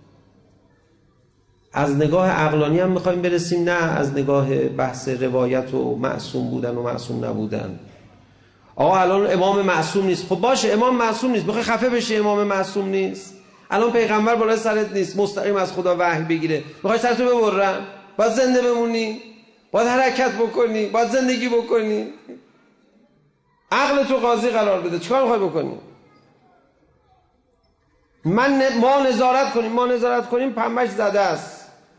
[SPEAKER 2] از نگاه عقلانی هم میخوایم برسیم، نه از نگاه بحث روایت و معصوم بودن و معصوم نبودن. آقا الان امام معصوم نیست، خب باشه امام معصوم نیست، بخوای خفه بشی امام معصوم نیست. الان پیغمبر بالای سرت نیست مستقیم از خدا وحی بگیره، میخوای سرتو ببرن؟ باید زنده بمونی، باید حرکت بکنی، باید زندگی بکنی. عقل تو قاضی قرار بده، چیکار میخوای بکنی؟ من ما نظارت کنیم ما نظارت کنیم پنبهش زده است.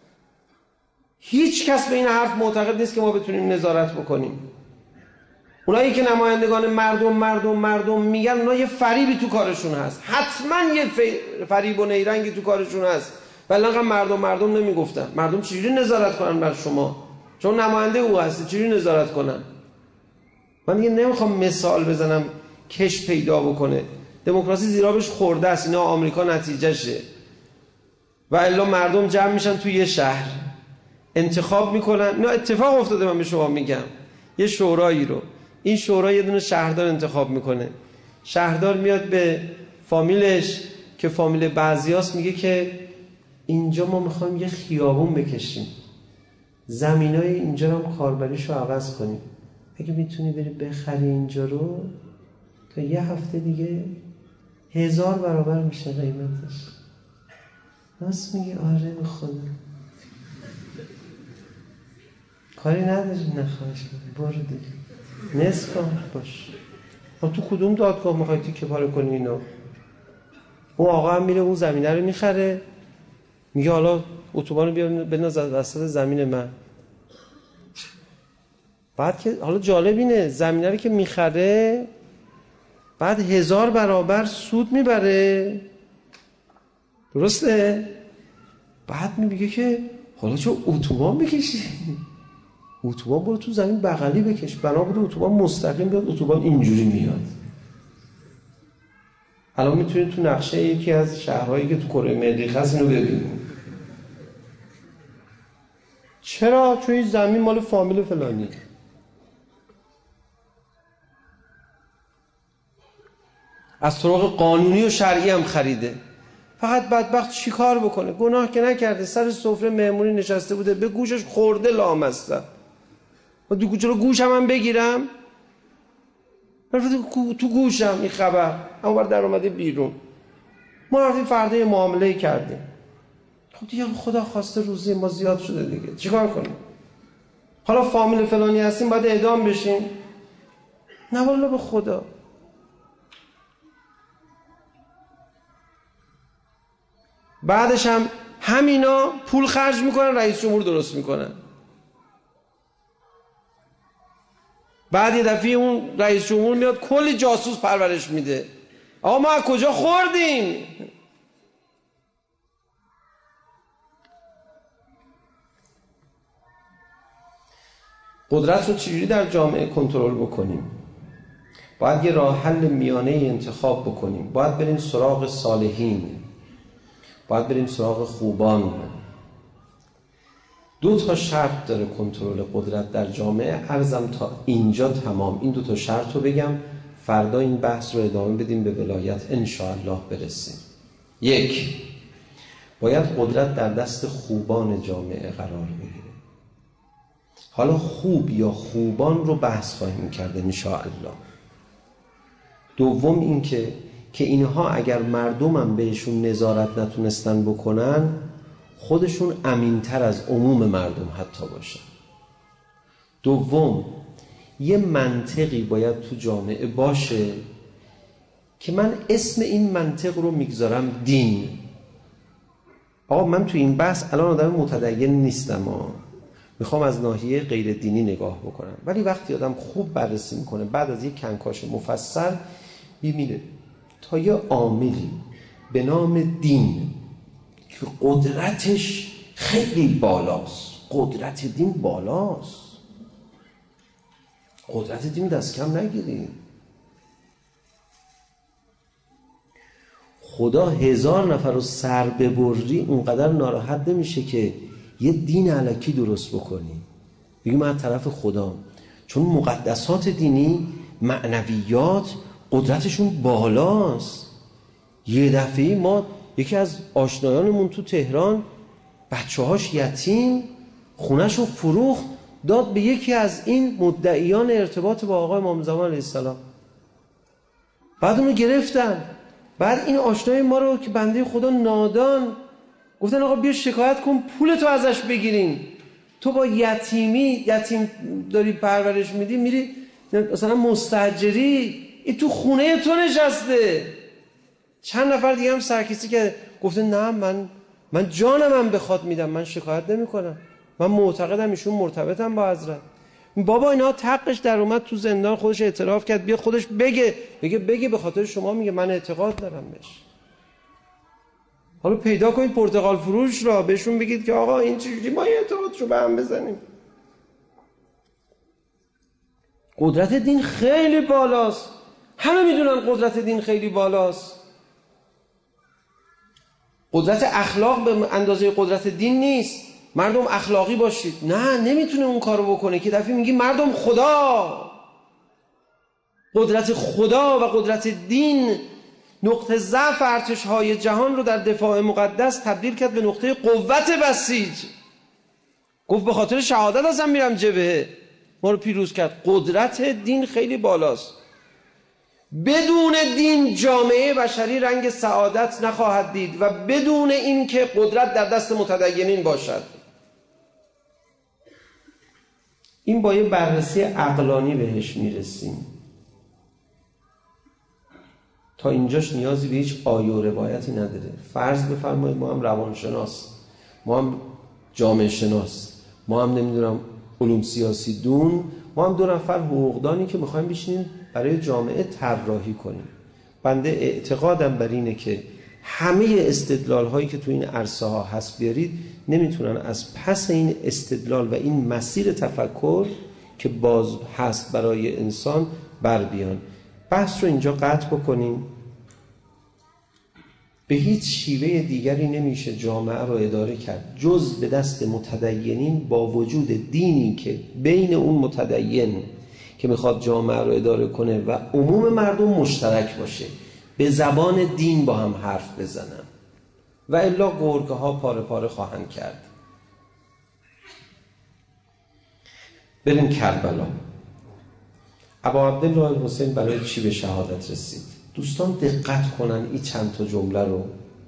[SPEAKER 2] هیچ کس به این حرف معتقد نیست که ما بتونیم نظارت بکنیم. اونایی که نمایندگان مردم مردم مردم میگن، اونا یه فریبی تو کارشون هست، حتما یه فریب و نیرنگی تو کارشون هست. ولی انقدر مردم مردم نمیگفتن. مردم چجوری نظارت کنن بر شما؟ چون نماینده او هستی، چجوری نظارت کنن؟ من دیگه نمیخوام مثال بزنم کش پیدا بکنه. دموکراسی زیرابش خورده است، اینا آمریکا نتیجهشه. و الا مردم جمع میشن توی یه شهر انتخاب میکنن. اینا اتفاق افتاده، من به شما میگم. یه شورایی رو، این شورا یه دونه شهردار انتخاب میکنه. شهردار میاد به فامیلش که فامیل بعضیاست میگه که اینجا ما میخوایم یه خیابون بکشیم، زمینای اینجا رو هم کاربریشو عوض کنیم. اگه میتونی بری بخری اینجا رو، تا یه هفته دیگه هزار برابر میشه قیمتش. راست میگه؟ آره به خدا. کاری نداری؟ نخواهش برو دیگه نصف کن باش. تو کدوم دادگاه میخوای تیکه پاره کنی اینو؟ اون آقا هم میره اون زمینه رو میخره، میگه حالا اتوبان رو بیا بنداز وسط زمین من. بعد که حالا جالب اینه، زمینه رو که میخره بعد هزار برابر سود میبره، درسته؟ بعد میگه که حالا چه اتوبان بکشی؟ اتوبان برو تو زمین بغلی بکش، بنا بود اتوبان مستقیم بیاد، اتوبان اینجوری میاد. الان میتونید تو نقشه یکی از شهرهایی که تو کره مریخ هست اینو ببینید. چرا؟ چون این زمین مال فامیل فلانی. از طرق قانونی و شرعی هم خریده. فقط بدبخت چی کار بکنه؟ گناه که نکرده، سر سفره مهمونی نشسته بوده، به گوشش خورده لامصب. و دو چرا گوشم هم بگیرم؟ تو گوشم این خبر اما بر در اومده بیرون. ما رفتیم فردا یه معامله کردیم. خب دیگه خدا خواسته روزی ما زیاد شده دیگه، چیکار کنیم؟ حالا فامیل فلانی هستیم باید اعدام بشیم؟ نه والله به خدا. بعدش هم همینا پول خرج میکنن، رئیس جمهور درست میکنن. بعد یه دفعه اون رئیس جمهور میاد کلی جاسوس پرورش میده. آقا ما از کجا خوردیم؟ قدرت رو چجوری در جامعه کنترل بکنیم؟ باید یه راه حل میانه انتخاب بکنیم. باید بریم سراغ صالحین، باید بریم سراغ خوبان. دو تا شرط داره کنترل قدرت در جامعه. عرضم تا اینجا تمام. این دو تا شرط رو بگم، فردا این بحث رو ادامه بدیم، به ولایت انشاءالله برسیم. یک، باید قدرت در دست خوبان جامعه قرار بگیره. حالا خوب یا خوبان رو بحث خواهیم کرد انشاءالله. دوم این که که اینها اگر مردمم بهشون نظارت نتونستن بکنن، خودشون امینتر از عموم مردم حتی باشن. دوم، یه منطقی باید تو جامعه باشه که من اسم این منطق رو میگذارم دین. آقا من تو این بحث الان آدم متدین نیستم، آه. میخوام از ناحیه غیر دینی نگاه بکنم، ولی وقتی آدم خوب بررسی میکنه بعد از یک کنکاش مفصل میبینه تا یه عاملی به نام دین که قدرتش خیلی بالاست. قدرت دین بالاست. قدرت دین دست کم نگیرید. خدا هزار نفر رو سر ببری اونقدر ناراحت نمیشه که یه دین الکی درست بکنی بگی من از طرف خدا. چون مقدسات دینی، معنویات قدرتشون بالاست. یه دفعه ما یکی از آشنایانمون تو تهران بچه‌هاش یتیم، خونه‌شو فروخت داد به یکی از این مدعیان ارتباط با آقای امام زمان علیه السلام. بعد اونو گرفتن. بعد این آشنای ما رو که بنده خدا نادان گفتن آقا بیا شکایت کن پولتو ازش بگیریم. تو با یتیمی یتیم داری پرورش میدی، میری مثلا مستاجری، این تو خونه تو نشسته. چند نفر دیگه هم سرکیسی که گفته نه من من جانم هم بخواد میدم، من شکایت نمی کنم، من معتقدم ایشون مرتبطم با حضرت. بابا اینا تقش در اومد تو زندان، خودش اعتراف کرد، بیا خودش بگه بگه بگه به خاطر شما میگه، من اعتقاد دارم بهش. حالا پیدا کنید پرتقال فروش را بهشون بگید که آقا این چجوری ما اعتقادشو به هم بزنیم. قدرت دین خیلی بالاست. همه میدونن قدرت دین خیلی بالاست. قدرت اخلاق به اندازه قدرت دین نیست. مردم اخلاقی باشید، نه نمیتونه اون کارو بکنه که دفعه میگی مردم خدا. قدرت خدا و قدرت دین نقطه ضعف ارتش‌های جهان رو در دفاع مقدس تبدیل کرد به نقطه قوت بسیج. گفت به خاطر شهادت ازم میرم جبهه، ما رو پیروز کرد. قدرت دین خیلی بالاست. بدون دین جامعه بشری رنگ سعادت نخواهد دید و بدون این که قدرت در دست متدینین باشد. این با یه بررسی عقلانی بهش میرسیم. تا اینجاش نیازی به هیچ آیه و روایتی نداره. فرض بفرمایید ما هم روانشناس، ما هم جامعه شناس، ما هم نمیدونم علوم سیاسی دون، ما هم دو نفر حقوقدانی که میخوایم بشینیم برای جامعه طراحی کنیم. بنده اعتقادم بر اینه که همه استدلال هایی که تو این عرصه ها هست بیارید نمیتونن از پس این استدلال و این مسیر تفکر که باز هست برای انسان بر بیان. بحث رو اینجا قطع بکنیم. به هیچ شیوه دیگری نمیشه جامعه رو اداره کرد جز به دست متدینین، با وجود دینی که بین اون متدین که میخواد جامعه رو اداره کنه و عموم مردم مشترک باشه، به زبان دین با هم حرف بزنن و الا گرگه ها پاره پاره خواهند کرد. بریم کربلا. ابا عبدالله الحسین برای چی به شهادت رسید؟ دوستان دقت کنن این چند تا جمله رو.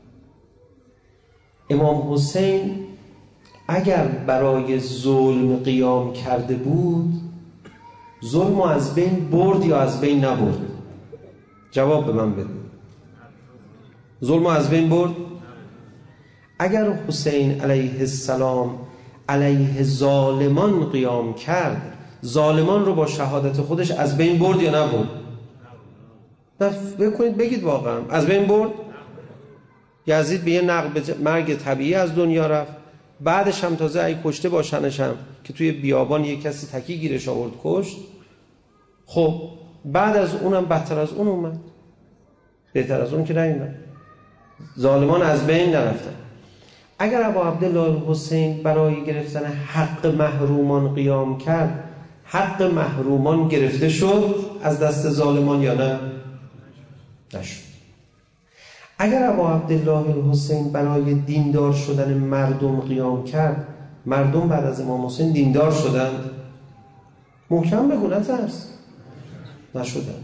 [SPEAKER 2] امام حسین اگر برای ظلم قیام کرده بود، ظلم از بین برد یا از بین نبرد؟ جواب به من بده. ظلم از بین برد؟ اگر حسین علیه السلام علیه ظالمان قیام کرد، ظالمان رو با شهادت خودش از بین برد یا نبرد؟ نه بکنید بگید واقعا از بین برد؟ یزید به یه نقب مرگ طبیعی از دنیا رفت، بعدش هم تازه ای کشته باشنش هم که توی بیابان یه کسی تکی گیرش آورد کشت. خب بعد از اونم بدتر از اون اومد، بهتر از اون که نیومد. ظالمان از بین نرفتن. اگر ابا عبدالله الحسین برای گرفتن حق محرومان قیام کرد، حق محرومان گرفته شد از دست ظالمان یا نه؟ نشد. اگر ابا عبدالله الحسین برای دیندار شدن مردم قیام کرد، مردم بعد از امام حسین دیندار شدند؟ محکم بگو نترس. نشدند.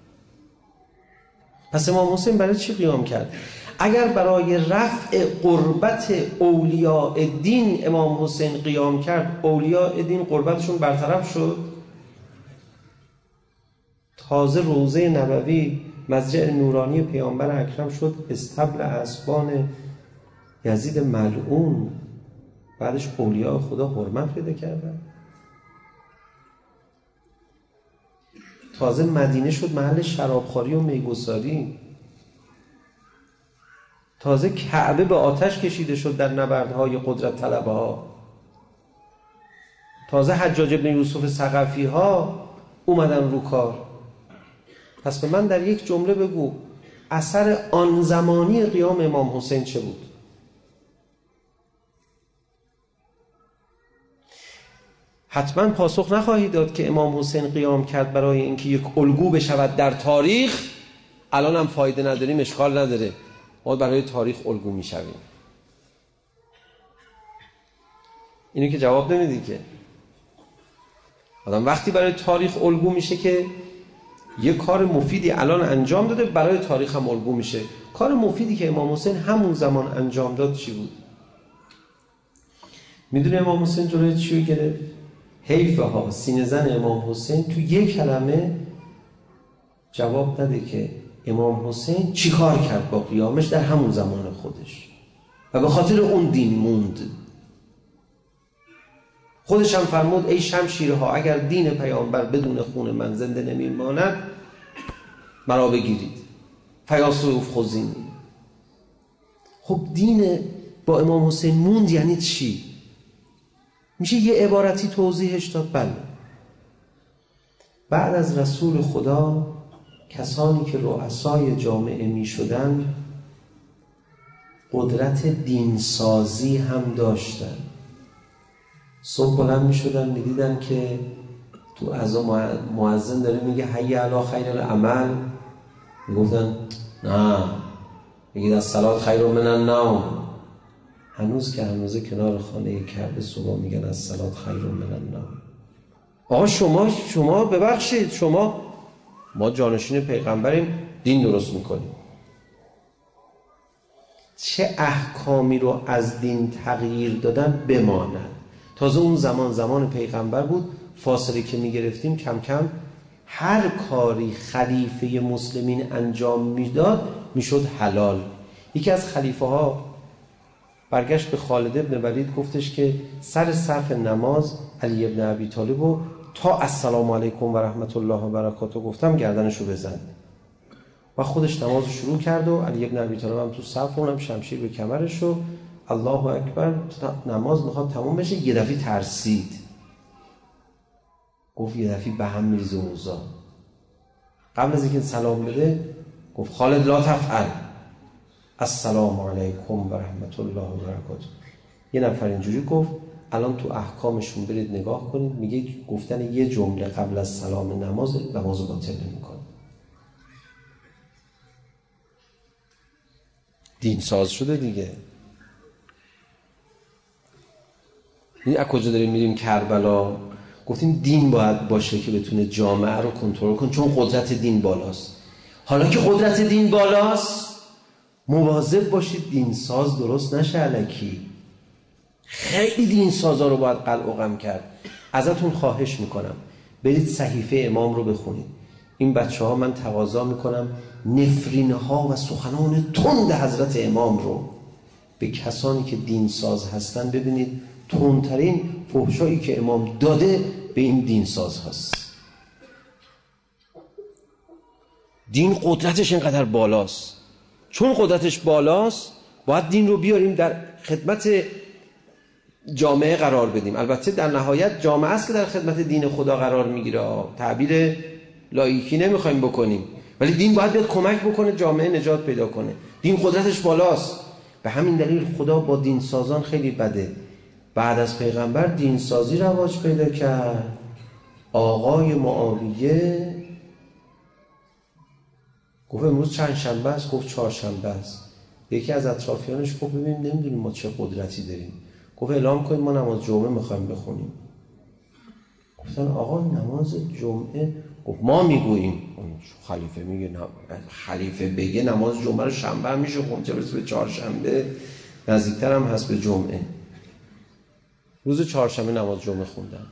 [SPEAKER 2] پس امام حسین برای چی قیام کرد؟ اگر برای رفع قربت اولیاء دین امام حسین قیام کرد، اولیاء دین قربتشون برطرف شد؟ تازه روضه نبوی مسجد نورانی پیامبر اکرم شد استبل اسبان یزید ملعون. بعدش اولیاء خدا حرمت پیدا کردن. تازه مدینه شد محل شرابخواری و میگساری. تازه کعبه به آتش کشیده شد در نبردهای قدرت طلبه ها. تازه حجاج ابن یوسف ثقفی ها اومدن رو کار. پس به من در یک جمله بگو اثر آن زمانی قیام امام حسین چه بود؟ حتما پاسخ نخواهی داد که امام حسین قیام کرد برای اینکه یک الگو بشود در تاریخ. الان هم فایده نداریم، اشکال نداره، ما برای تاریخ الگو میشویم. اینو که جواب نمیدی که. آدم وقتی برای تاریخ الگو میشه که یه کار مفیدی الان انجام داده، برای تاریخ هم الگو میشه. کار مفیدی که امام حسین همون زمان انجام داد چی بود؟ میدونه امام حسین جلوی چی رو گرفت؟ حیفه ها سینه زن امام حسین تو یک کلمه جواب نده که امام حسین چی کار کرد با قیامش در همون زمان خودش و به خاطر اون دین موند. خودش هم فرمود ای شمشیرها اگر دین پیامبر بدون خون من زنده نمیماند مرا بگیرید. فیاسوف خوزین. خب دین با امام حسین موند یعنی چی؟ میشه یه عبارتی توضیحش داد؟ بله. بعد از رسول خدا کسانی که رؤسای جامعه می شدن قدرت دینسازی هم داشتن. صبح بلند می شدن می دیدن که تو اذان مؤذن داره میگه حی علی خیر العمل، می گفتن نه، میگید الصلاة خیر من النوم. هنوز که هنوز کنار خانه کعبه صبح میگن الصلاة خیر من النوم. آقا شما شما ببخشید، شما ما جانشین پیغمبریم، دین درست میکنیم. چه احکامی رو از دین تغییر دادن بماند. تازه اون زمان زمان پیغمبر بود، فاصله که میگرفتیم کم کم هر کاری خلیفه مسلمین انجام میداد میشد حلال. یکی از خلیفه ها برگشت به خالد ابن ولید گفتش که سر صف نماز علی ابن ابی طالب رو تا السلام علیکم و رحمت الله و برکاته گفتم گردنشو بزن. و خودش نماز رو شروع کرد و علی ابن ابی طالب هم تو صف، اونم شمشیر به کمرش و الله اکبر، نماز میخواد تموم بشه. یه دفعه ترسید، گفت یه دفعه به هم میریزه اوضاع. قبل از اینکه سلام بده گفت خالد لا تفعل، السلام علیکم و رحمت الله و برکاته. یه نفر اینجوری گفت. الان تو احکامشون برید نگاه کنید، میگه گفتن یه جمله قبل از سلام نماز نماز باطل نمیکنه. دین ساز شده دیگه. این از کجا داریم میریم؟ کربلا. گفتیم دین باید باشه که بتونه جامعه رو کنترل کنه، چون قدرت دین بالاست. حالا که قدرت دین بالاست، مواظب باشید دین ساز درست نشه الکی. خیلی دین سازا رو باید قلع و قم کرد. ازتون خواهش میکنم برید صحیفه امام رو بخونید. این بچه ها من تقاضا میکنم نفرین ها و سخنان تند حضرت امام رو به کسانی که دین ساز هستن ببینید. تندترین فحشایی که امام داده به این دین ساز هست. دین قدرتش اینقدر بالاست، چون قدرتش بالاست باید دین رو بیاریم در خدمت جامعه قرار بدیم. البته در نهایت جامعه است که در خدمت دین خدا قرار میگیره. تعبیر لاییکی نمیخوایم بکنیم، ولی دین باید بیاد کمک بکنه جامعه نجات پیدا کنه. دین قدرتش بالاست. به همین دلیل خدا با دین سازان خیلی بده. بعد از پیغمبر دین سازی رواج پیدا کرد. آقای معاویه گفت امروز چند شنبه است؟ گفت چهار شنبه است. یکی از اطرافیانش گفت ببینیم نمیدونیم ما چه قدرتی داریم. گفت اعلام کنیم ما نماز جمعه میخوایم بخونیم. گفتن آقا نماز جمعه؟ گفت ما میگوییم. خلیفه میگه نه. خلیفه بگه نماز جمعه رو شنبه هم میشه خوند، چه برسه به چهارشنبه؟ نزدیکتر هم هست به جمعه. روز چهارشنبه نماز جمعه خوندن.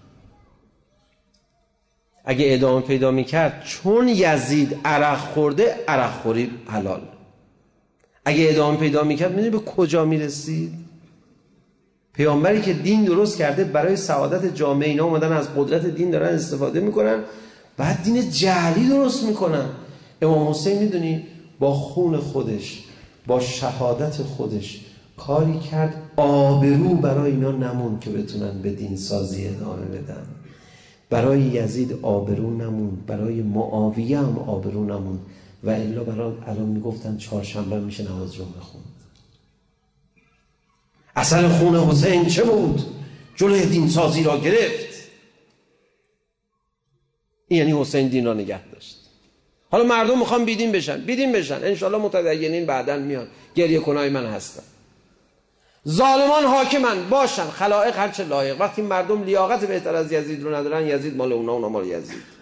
[SPEAKER 2] اگه ادامه پیدا میکرد چون یزید عرق خورده، عرق خوری حلال. اگه ادامه پیدا میکرد میدونی به کجا میرسید؟ پیامبری که دین درست کرده برای سعادت جامعه، اینا اومدن از قدرت دین دارن استفاده میکنن، بعد دین جعلی درست میکنن. امام حسین میدونی با خون خودش، با شهادت خودش کاری کرد آبرو برای اینا نمون که بتونن به دین سازی ادامه بدن. برای یزید آبرو نمون، برای معاویه هم آبرو نمون، و الا برای الان میگفتن چهارشنبه میشه نماز جمعه خوند. اصل خون حسین چه بود؟ جلوی دین سازی را گرفت. یعنی حسین دین را نگه داشت. حالا مردم میخوان بیدین بشن، بیدین بشن، انشالله متدینین بعدن میان، گریه کنای من هستن. ظالمان حاکمن باشن، خلائق هرچه لایق. وقتی مردم لیاقت بهتر از یزید رو ندارن، یزید مال اونا، اونا مال یزید.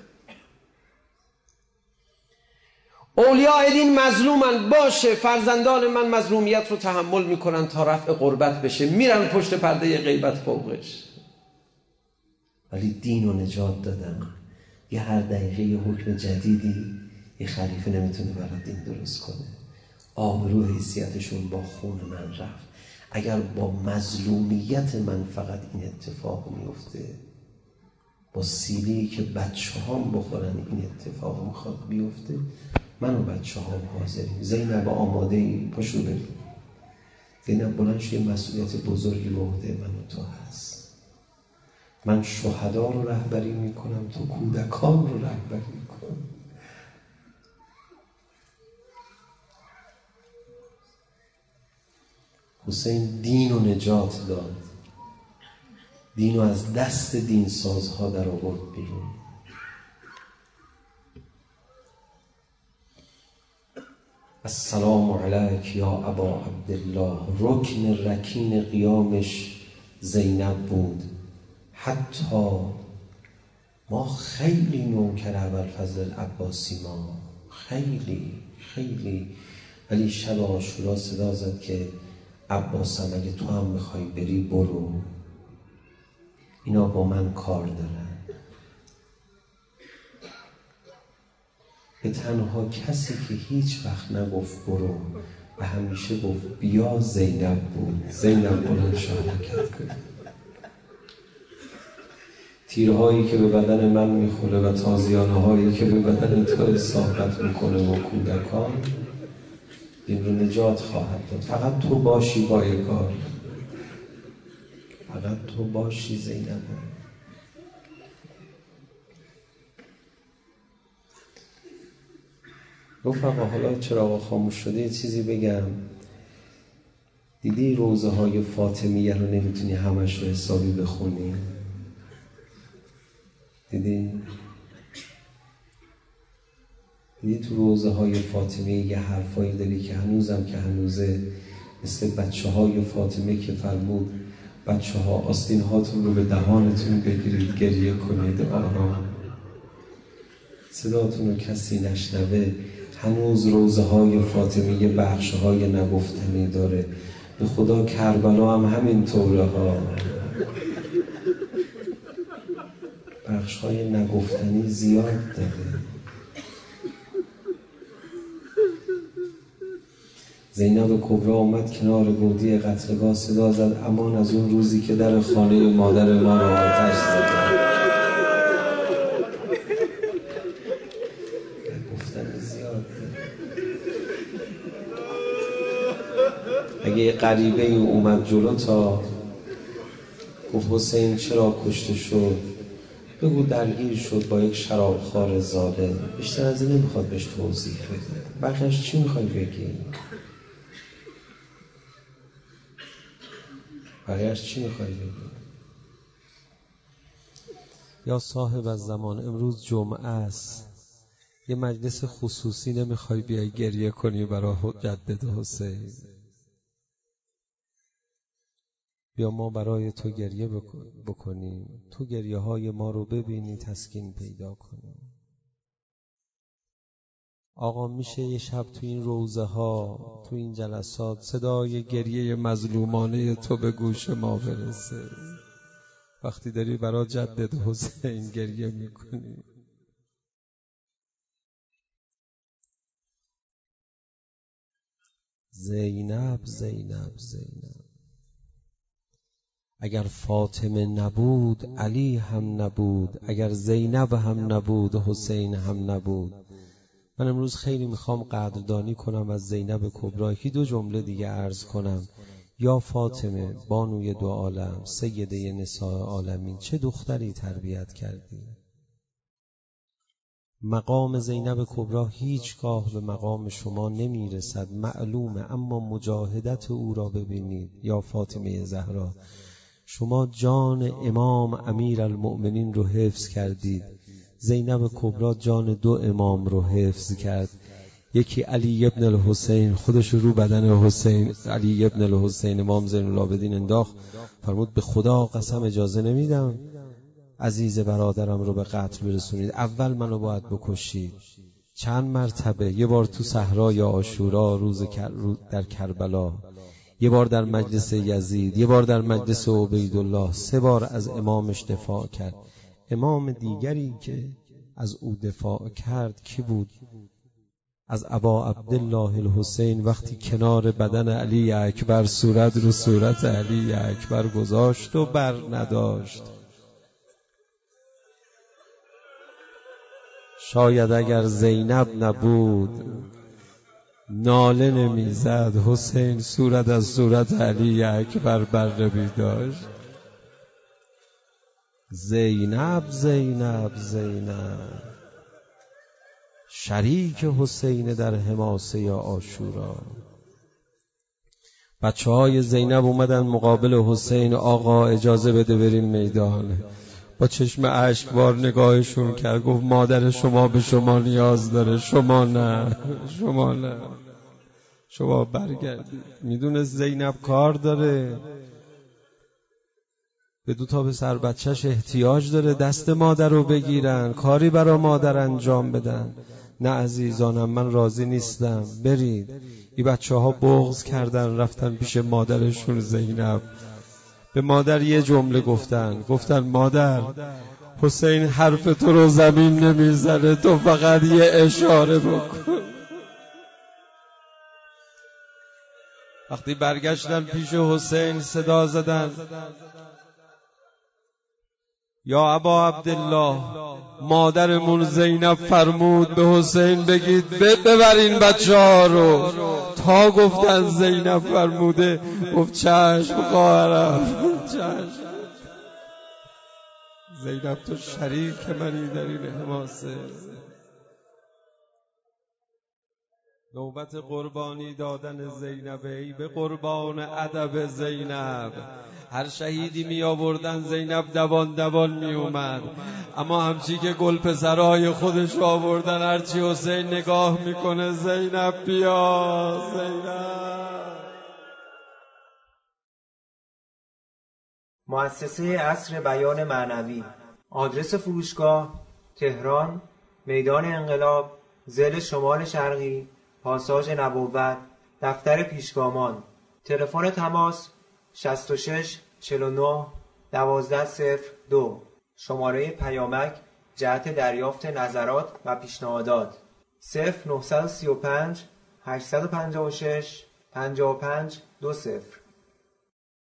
[SPEAKER 2] اولیاء دین مظلومن باشه، فرزندان من مظلومیت رو تحمل میکنن تا رفع قربت بشه، میرن پشت پرده غیبت فوقش، ولی دین رو نجات دادن. یه هر دقیقه یه حکم جدیدی یه خلیفه نمیتونه برای دین درست کنه. آبرو حیثیتشون با خون من رفت. اگر با مظلومیت من فقط این اتفاق میفته، با سیلی که بچه هم بخورن این اتفاق میخواد بیفته، من و بچه هم حاضریم. زینب آماده ای؟ پاشو بریم. زینب بلند شو، یه مسئولیت بزرگی به عهده من و تو هست. من شهدا رو رهبری میکنم، تو کودکان رو رهبری میکنم. حسین دین رو نجات داد، دین رو از دست دین سازها در آورد بیرون. السلام علیک یا ابا عبدالله. رکن رکین قیامش زینب بود. حتی ما خیلی نوکر ابوالفضل عباسی، ما خیلی خیلی، ولی شب عاشورا صدا زد که عباسم اگه تو هم میخوای بری برو، اینا با من کار دارن. به تنها کسی که هیچ وقت نگفت برو و همیشه گفت بیا زینب بود. زینب بلند شو حرکت کن. تیرهایی که به بدن من میخوره و تازیانه هایی که به بدن تو اصابت میکنه و کودکان، این رو نجات خواهد داد. فقط تو باشی بایگار، فقط تو باشی زینب. رفقا حالا چراغ خاموش شده یه چیزی بگم. دیدی روزه های فاطمیه رو نمیتونی همش رو حسابی بخونی؟ دیدی؟ دیدی تو روزه های فاطمیه یه حرفایی داری که هنوزم که هنوزه، مثل بچه های فاطمه که فرمود بچه ها آستین هاتون رو به دهانتون بگیرید گریه کنید آرام، صداتون رو کسی نشنوه. هنوز روزه های فاطمیه بخش های نگفتنی داره. به خدا کربلا هم همین طوره ها، بخش های نگفتنی زیاد داره. زینب کبری آمد کنار گودی قتلگاه، صدا زد امان از اون روزی که در خانه مادر ما را آتش زد. نگفتنی زیاد داره. اگه یه غریبه ای اومد جلو تا گفت حسین چرا کشته شد، بگو درگیر شد با یک شرابخوار ظالم. بیشتر از این نمیخواد بهش توضیح بده. بقیش چی میخوای بگی؟ بقیش چی میخوای بگی؟ یا صاحب از زمان، امروز جمعه است، یه مجلس خصوصی نمیخوای بیای گریه کنی برای جدد حسین؟ بیا ما برای تو گریه بکنیم، تو گریه های ما رو ببینی تسکین پیدا کنی. آقا میشه یه شب تو این روزه ها، تو این جلسات صدای گریه مظلومانه تو به گوش ما برسه وقتی داری برای جدد حسین گریه میکنی؟ زینب زینب زینب. اگر فاطمه نبود علی هم نبود، اگر زینب هم نبود حسین هم نبود. من امروز خیلی میخوام قدردانی کنم از زینب کبری. که دو جمله دیگه عرض کنم. یا فاطمه بانوی دو عالم، سیده نساء عالمین، چه دختری تربیت کردی. مقام زینب کبری هیچگاه به مقام شما نمیرسد، معلومه، اما مجاهدت او را ببینید. یا فاطمه زهرا، شما جان امام امیر المؤمنین رو حفظ کردید. زینب کبری جان دو امام رو حفظ کرد. یکی علی ابن الحسین، خودش رو بدن حسین علی ابن الحسین امام زین العابدین انداخت، فرمود به خدا قسم اجازه نمیدم عزیز برادرم رو به قتل برسونید، اول منو باید بکشید. چند مرتبه، یه بار تو صحرای عاشورا روز در کربلا، یه بار در مجلس یزید، یه بار در مجلس عبیدالله، سه بار از امامش دفاع کرد. امام دیگری که از او دفاع کرد کی بود؟ از ابا عبدالله الحسین، وقتی کنار بدن علی اکبر صورت رو صورت علی اکبر گذاشت و بر نداشت. شاید اگر زینب نبود ناله نمیزد، حسین صورت از صورت علی اکبر بر نمی داشت. زینب زینب زینب، شریک حسین در حماسه عاشورا. بچه های زینب اومدن مقابل حسین، آقا اجازه بده بریم میدان. با چشم اشکبار نگاهشون کرد، گفت مادر شما به شما نیاز داره، شما نه، شما نه، شما برگردید. میدونه زینب کار داره، به دو تا پسر بچهش احتیاج داره، دست مادر رو بگیرن، کاری برای مادر انجام بدن. نه عزیزانم من راضی نیستم، برید. این بچه ها بغض کردن، رفتن پیش مادرشون زینب. به مادر یه جمله گفتن، گفتن مادر حسین حرف تو رو زمین نمیزنه، تو فقط یه اشاره بکن. وقتی برگشتن پیش حسین صدا زدن،
[SPEAKER 4] یا ابا عبدالله، مادرمون زینب فرمود به حسین بگید ببرین بچه ها رو. تا گفتن زینب فرموده گفت چشم خواهرم، چشم. زینب تو شریک منی در این حماسه. نوبت قربانی دادن زینب، ای به قربان ادب زینب. هر شهیدی می آوردن زینب دوان دوان می اومد، اما همچی که گل پسرای خودش آوردن هرچی حسین نگاه میکنه زینب بیا زینب.
[SPEAKER 1] مؤسسه عصر بیان معنوی. آدرس فروشگاه: تهران، میدان انقلاب، ضلع شمال شرقی، پاساژ نبوت، دفتر پیشگامان. تلفن تماس: شصت و شش چهل و نه دوازده صفر دو. شماره پیامک جهت دریافت نظرات و پیشنهادات: صفر نه سه پنج هشت پنج شش پنج پنج دو صفر.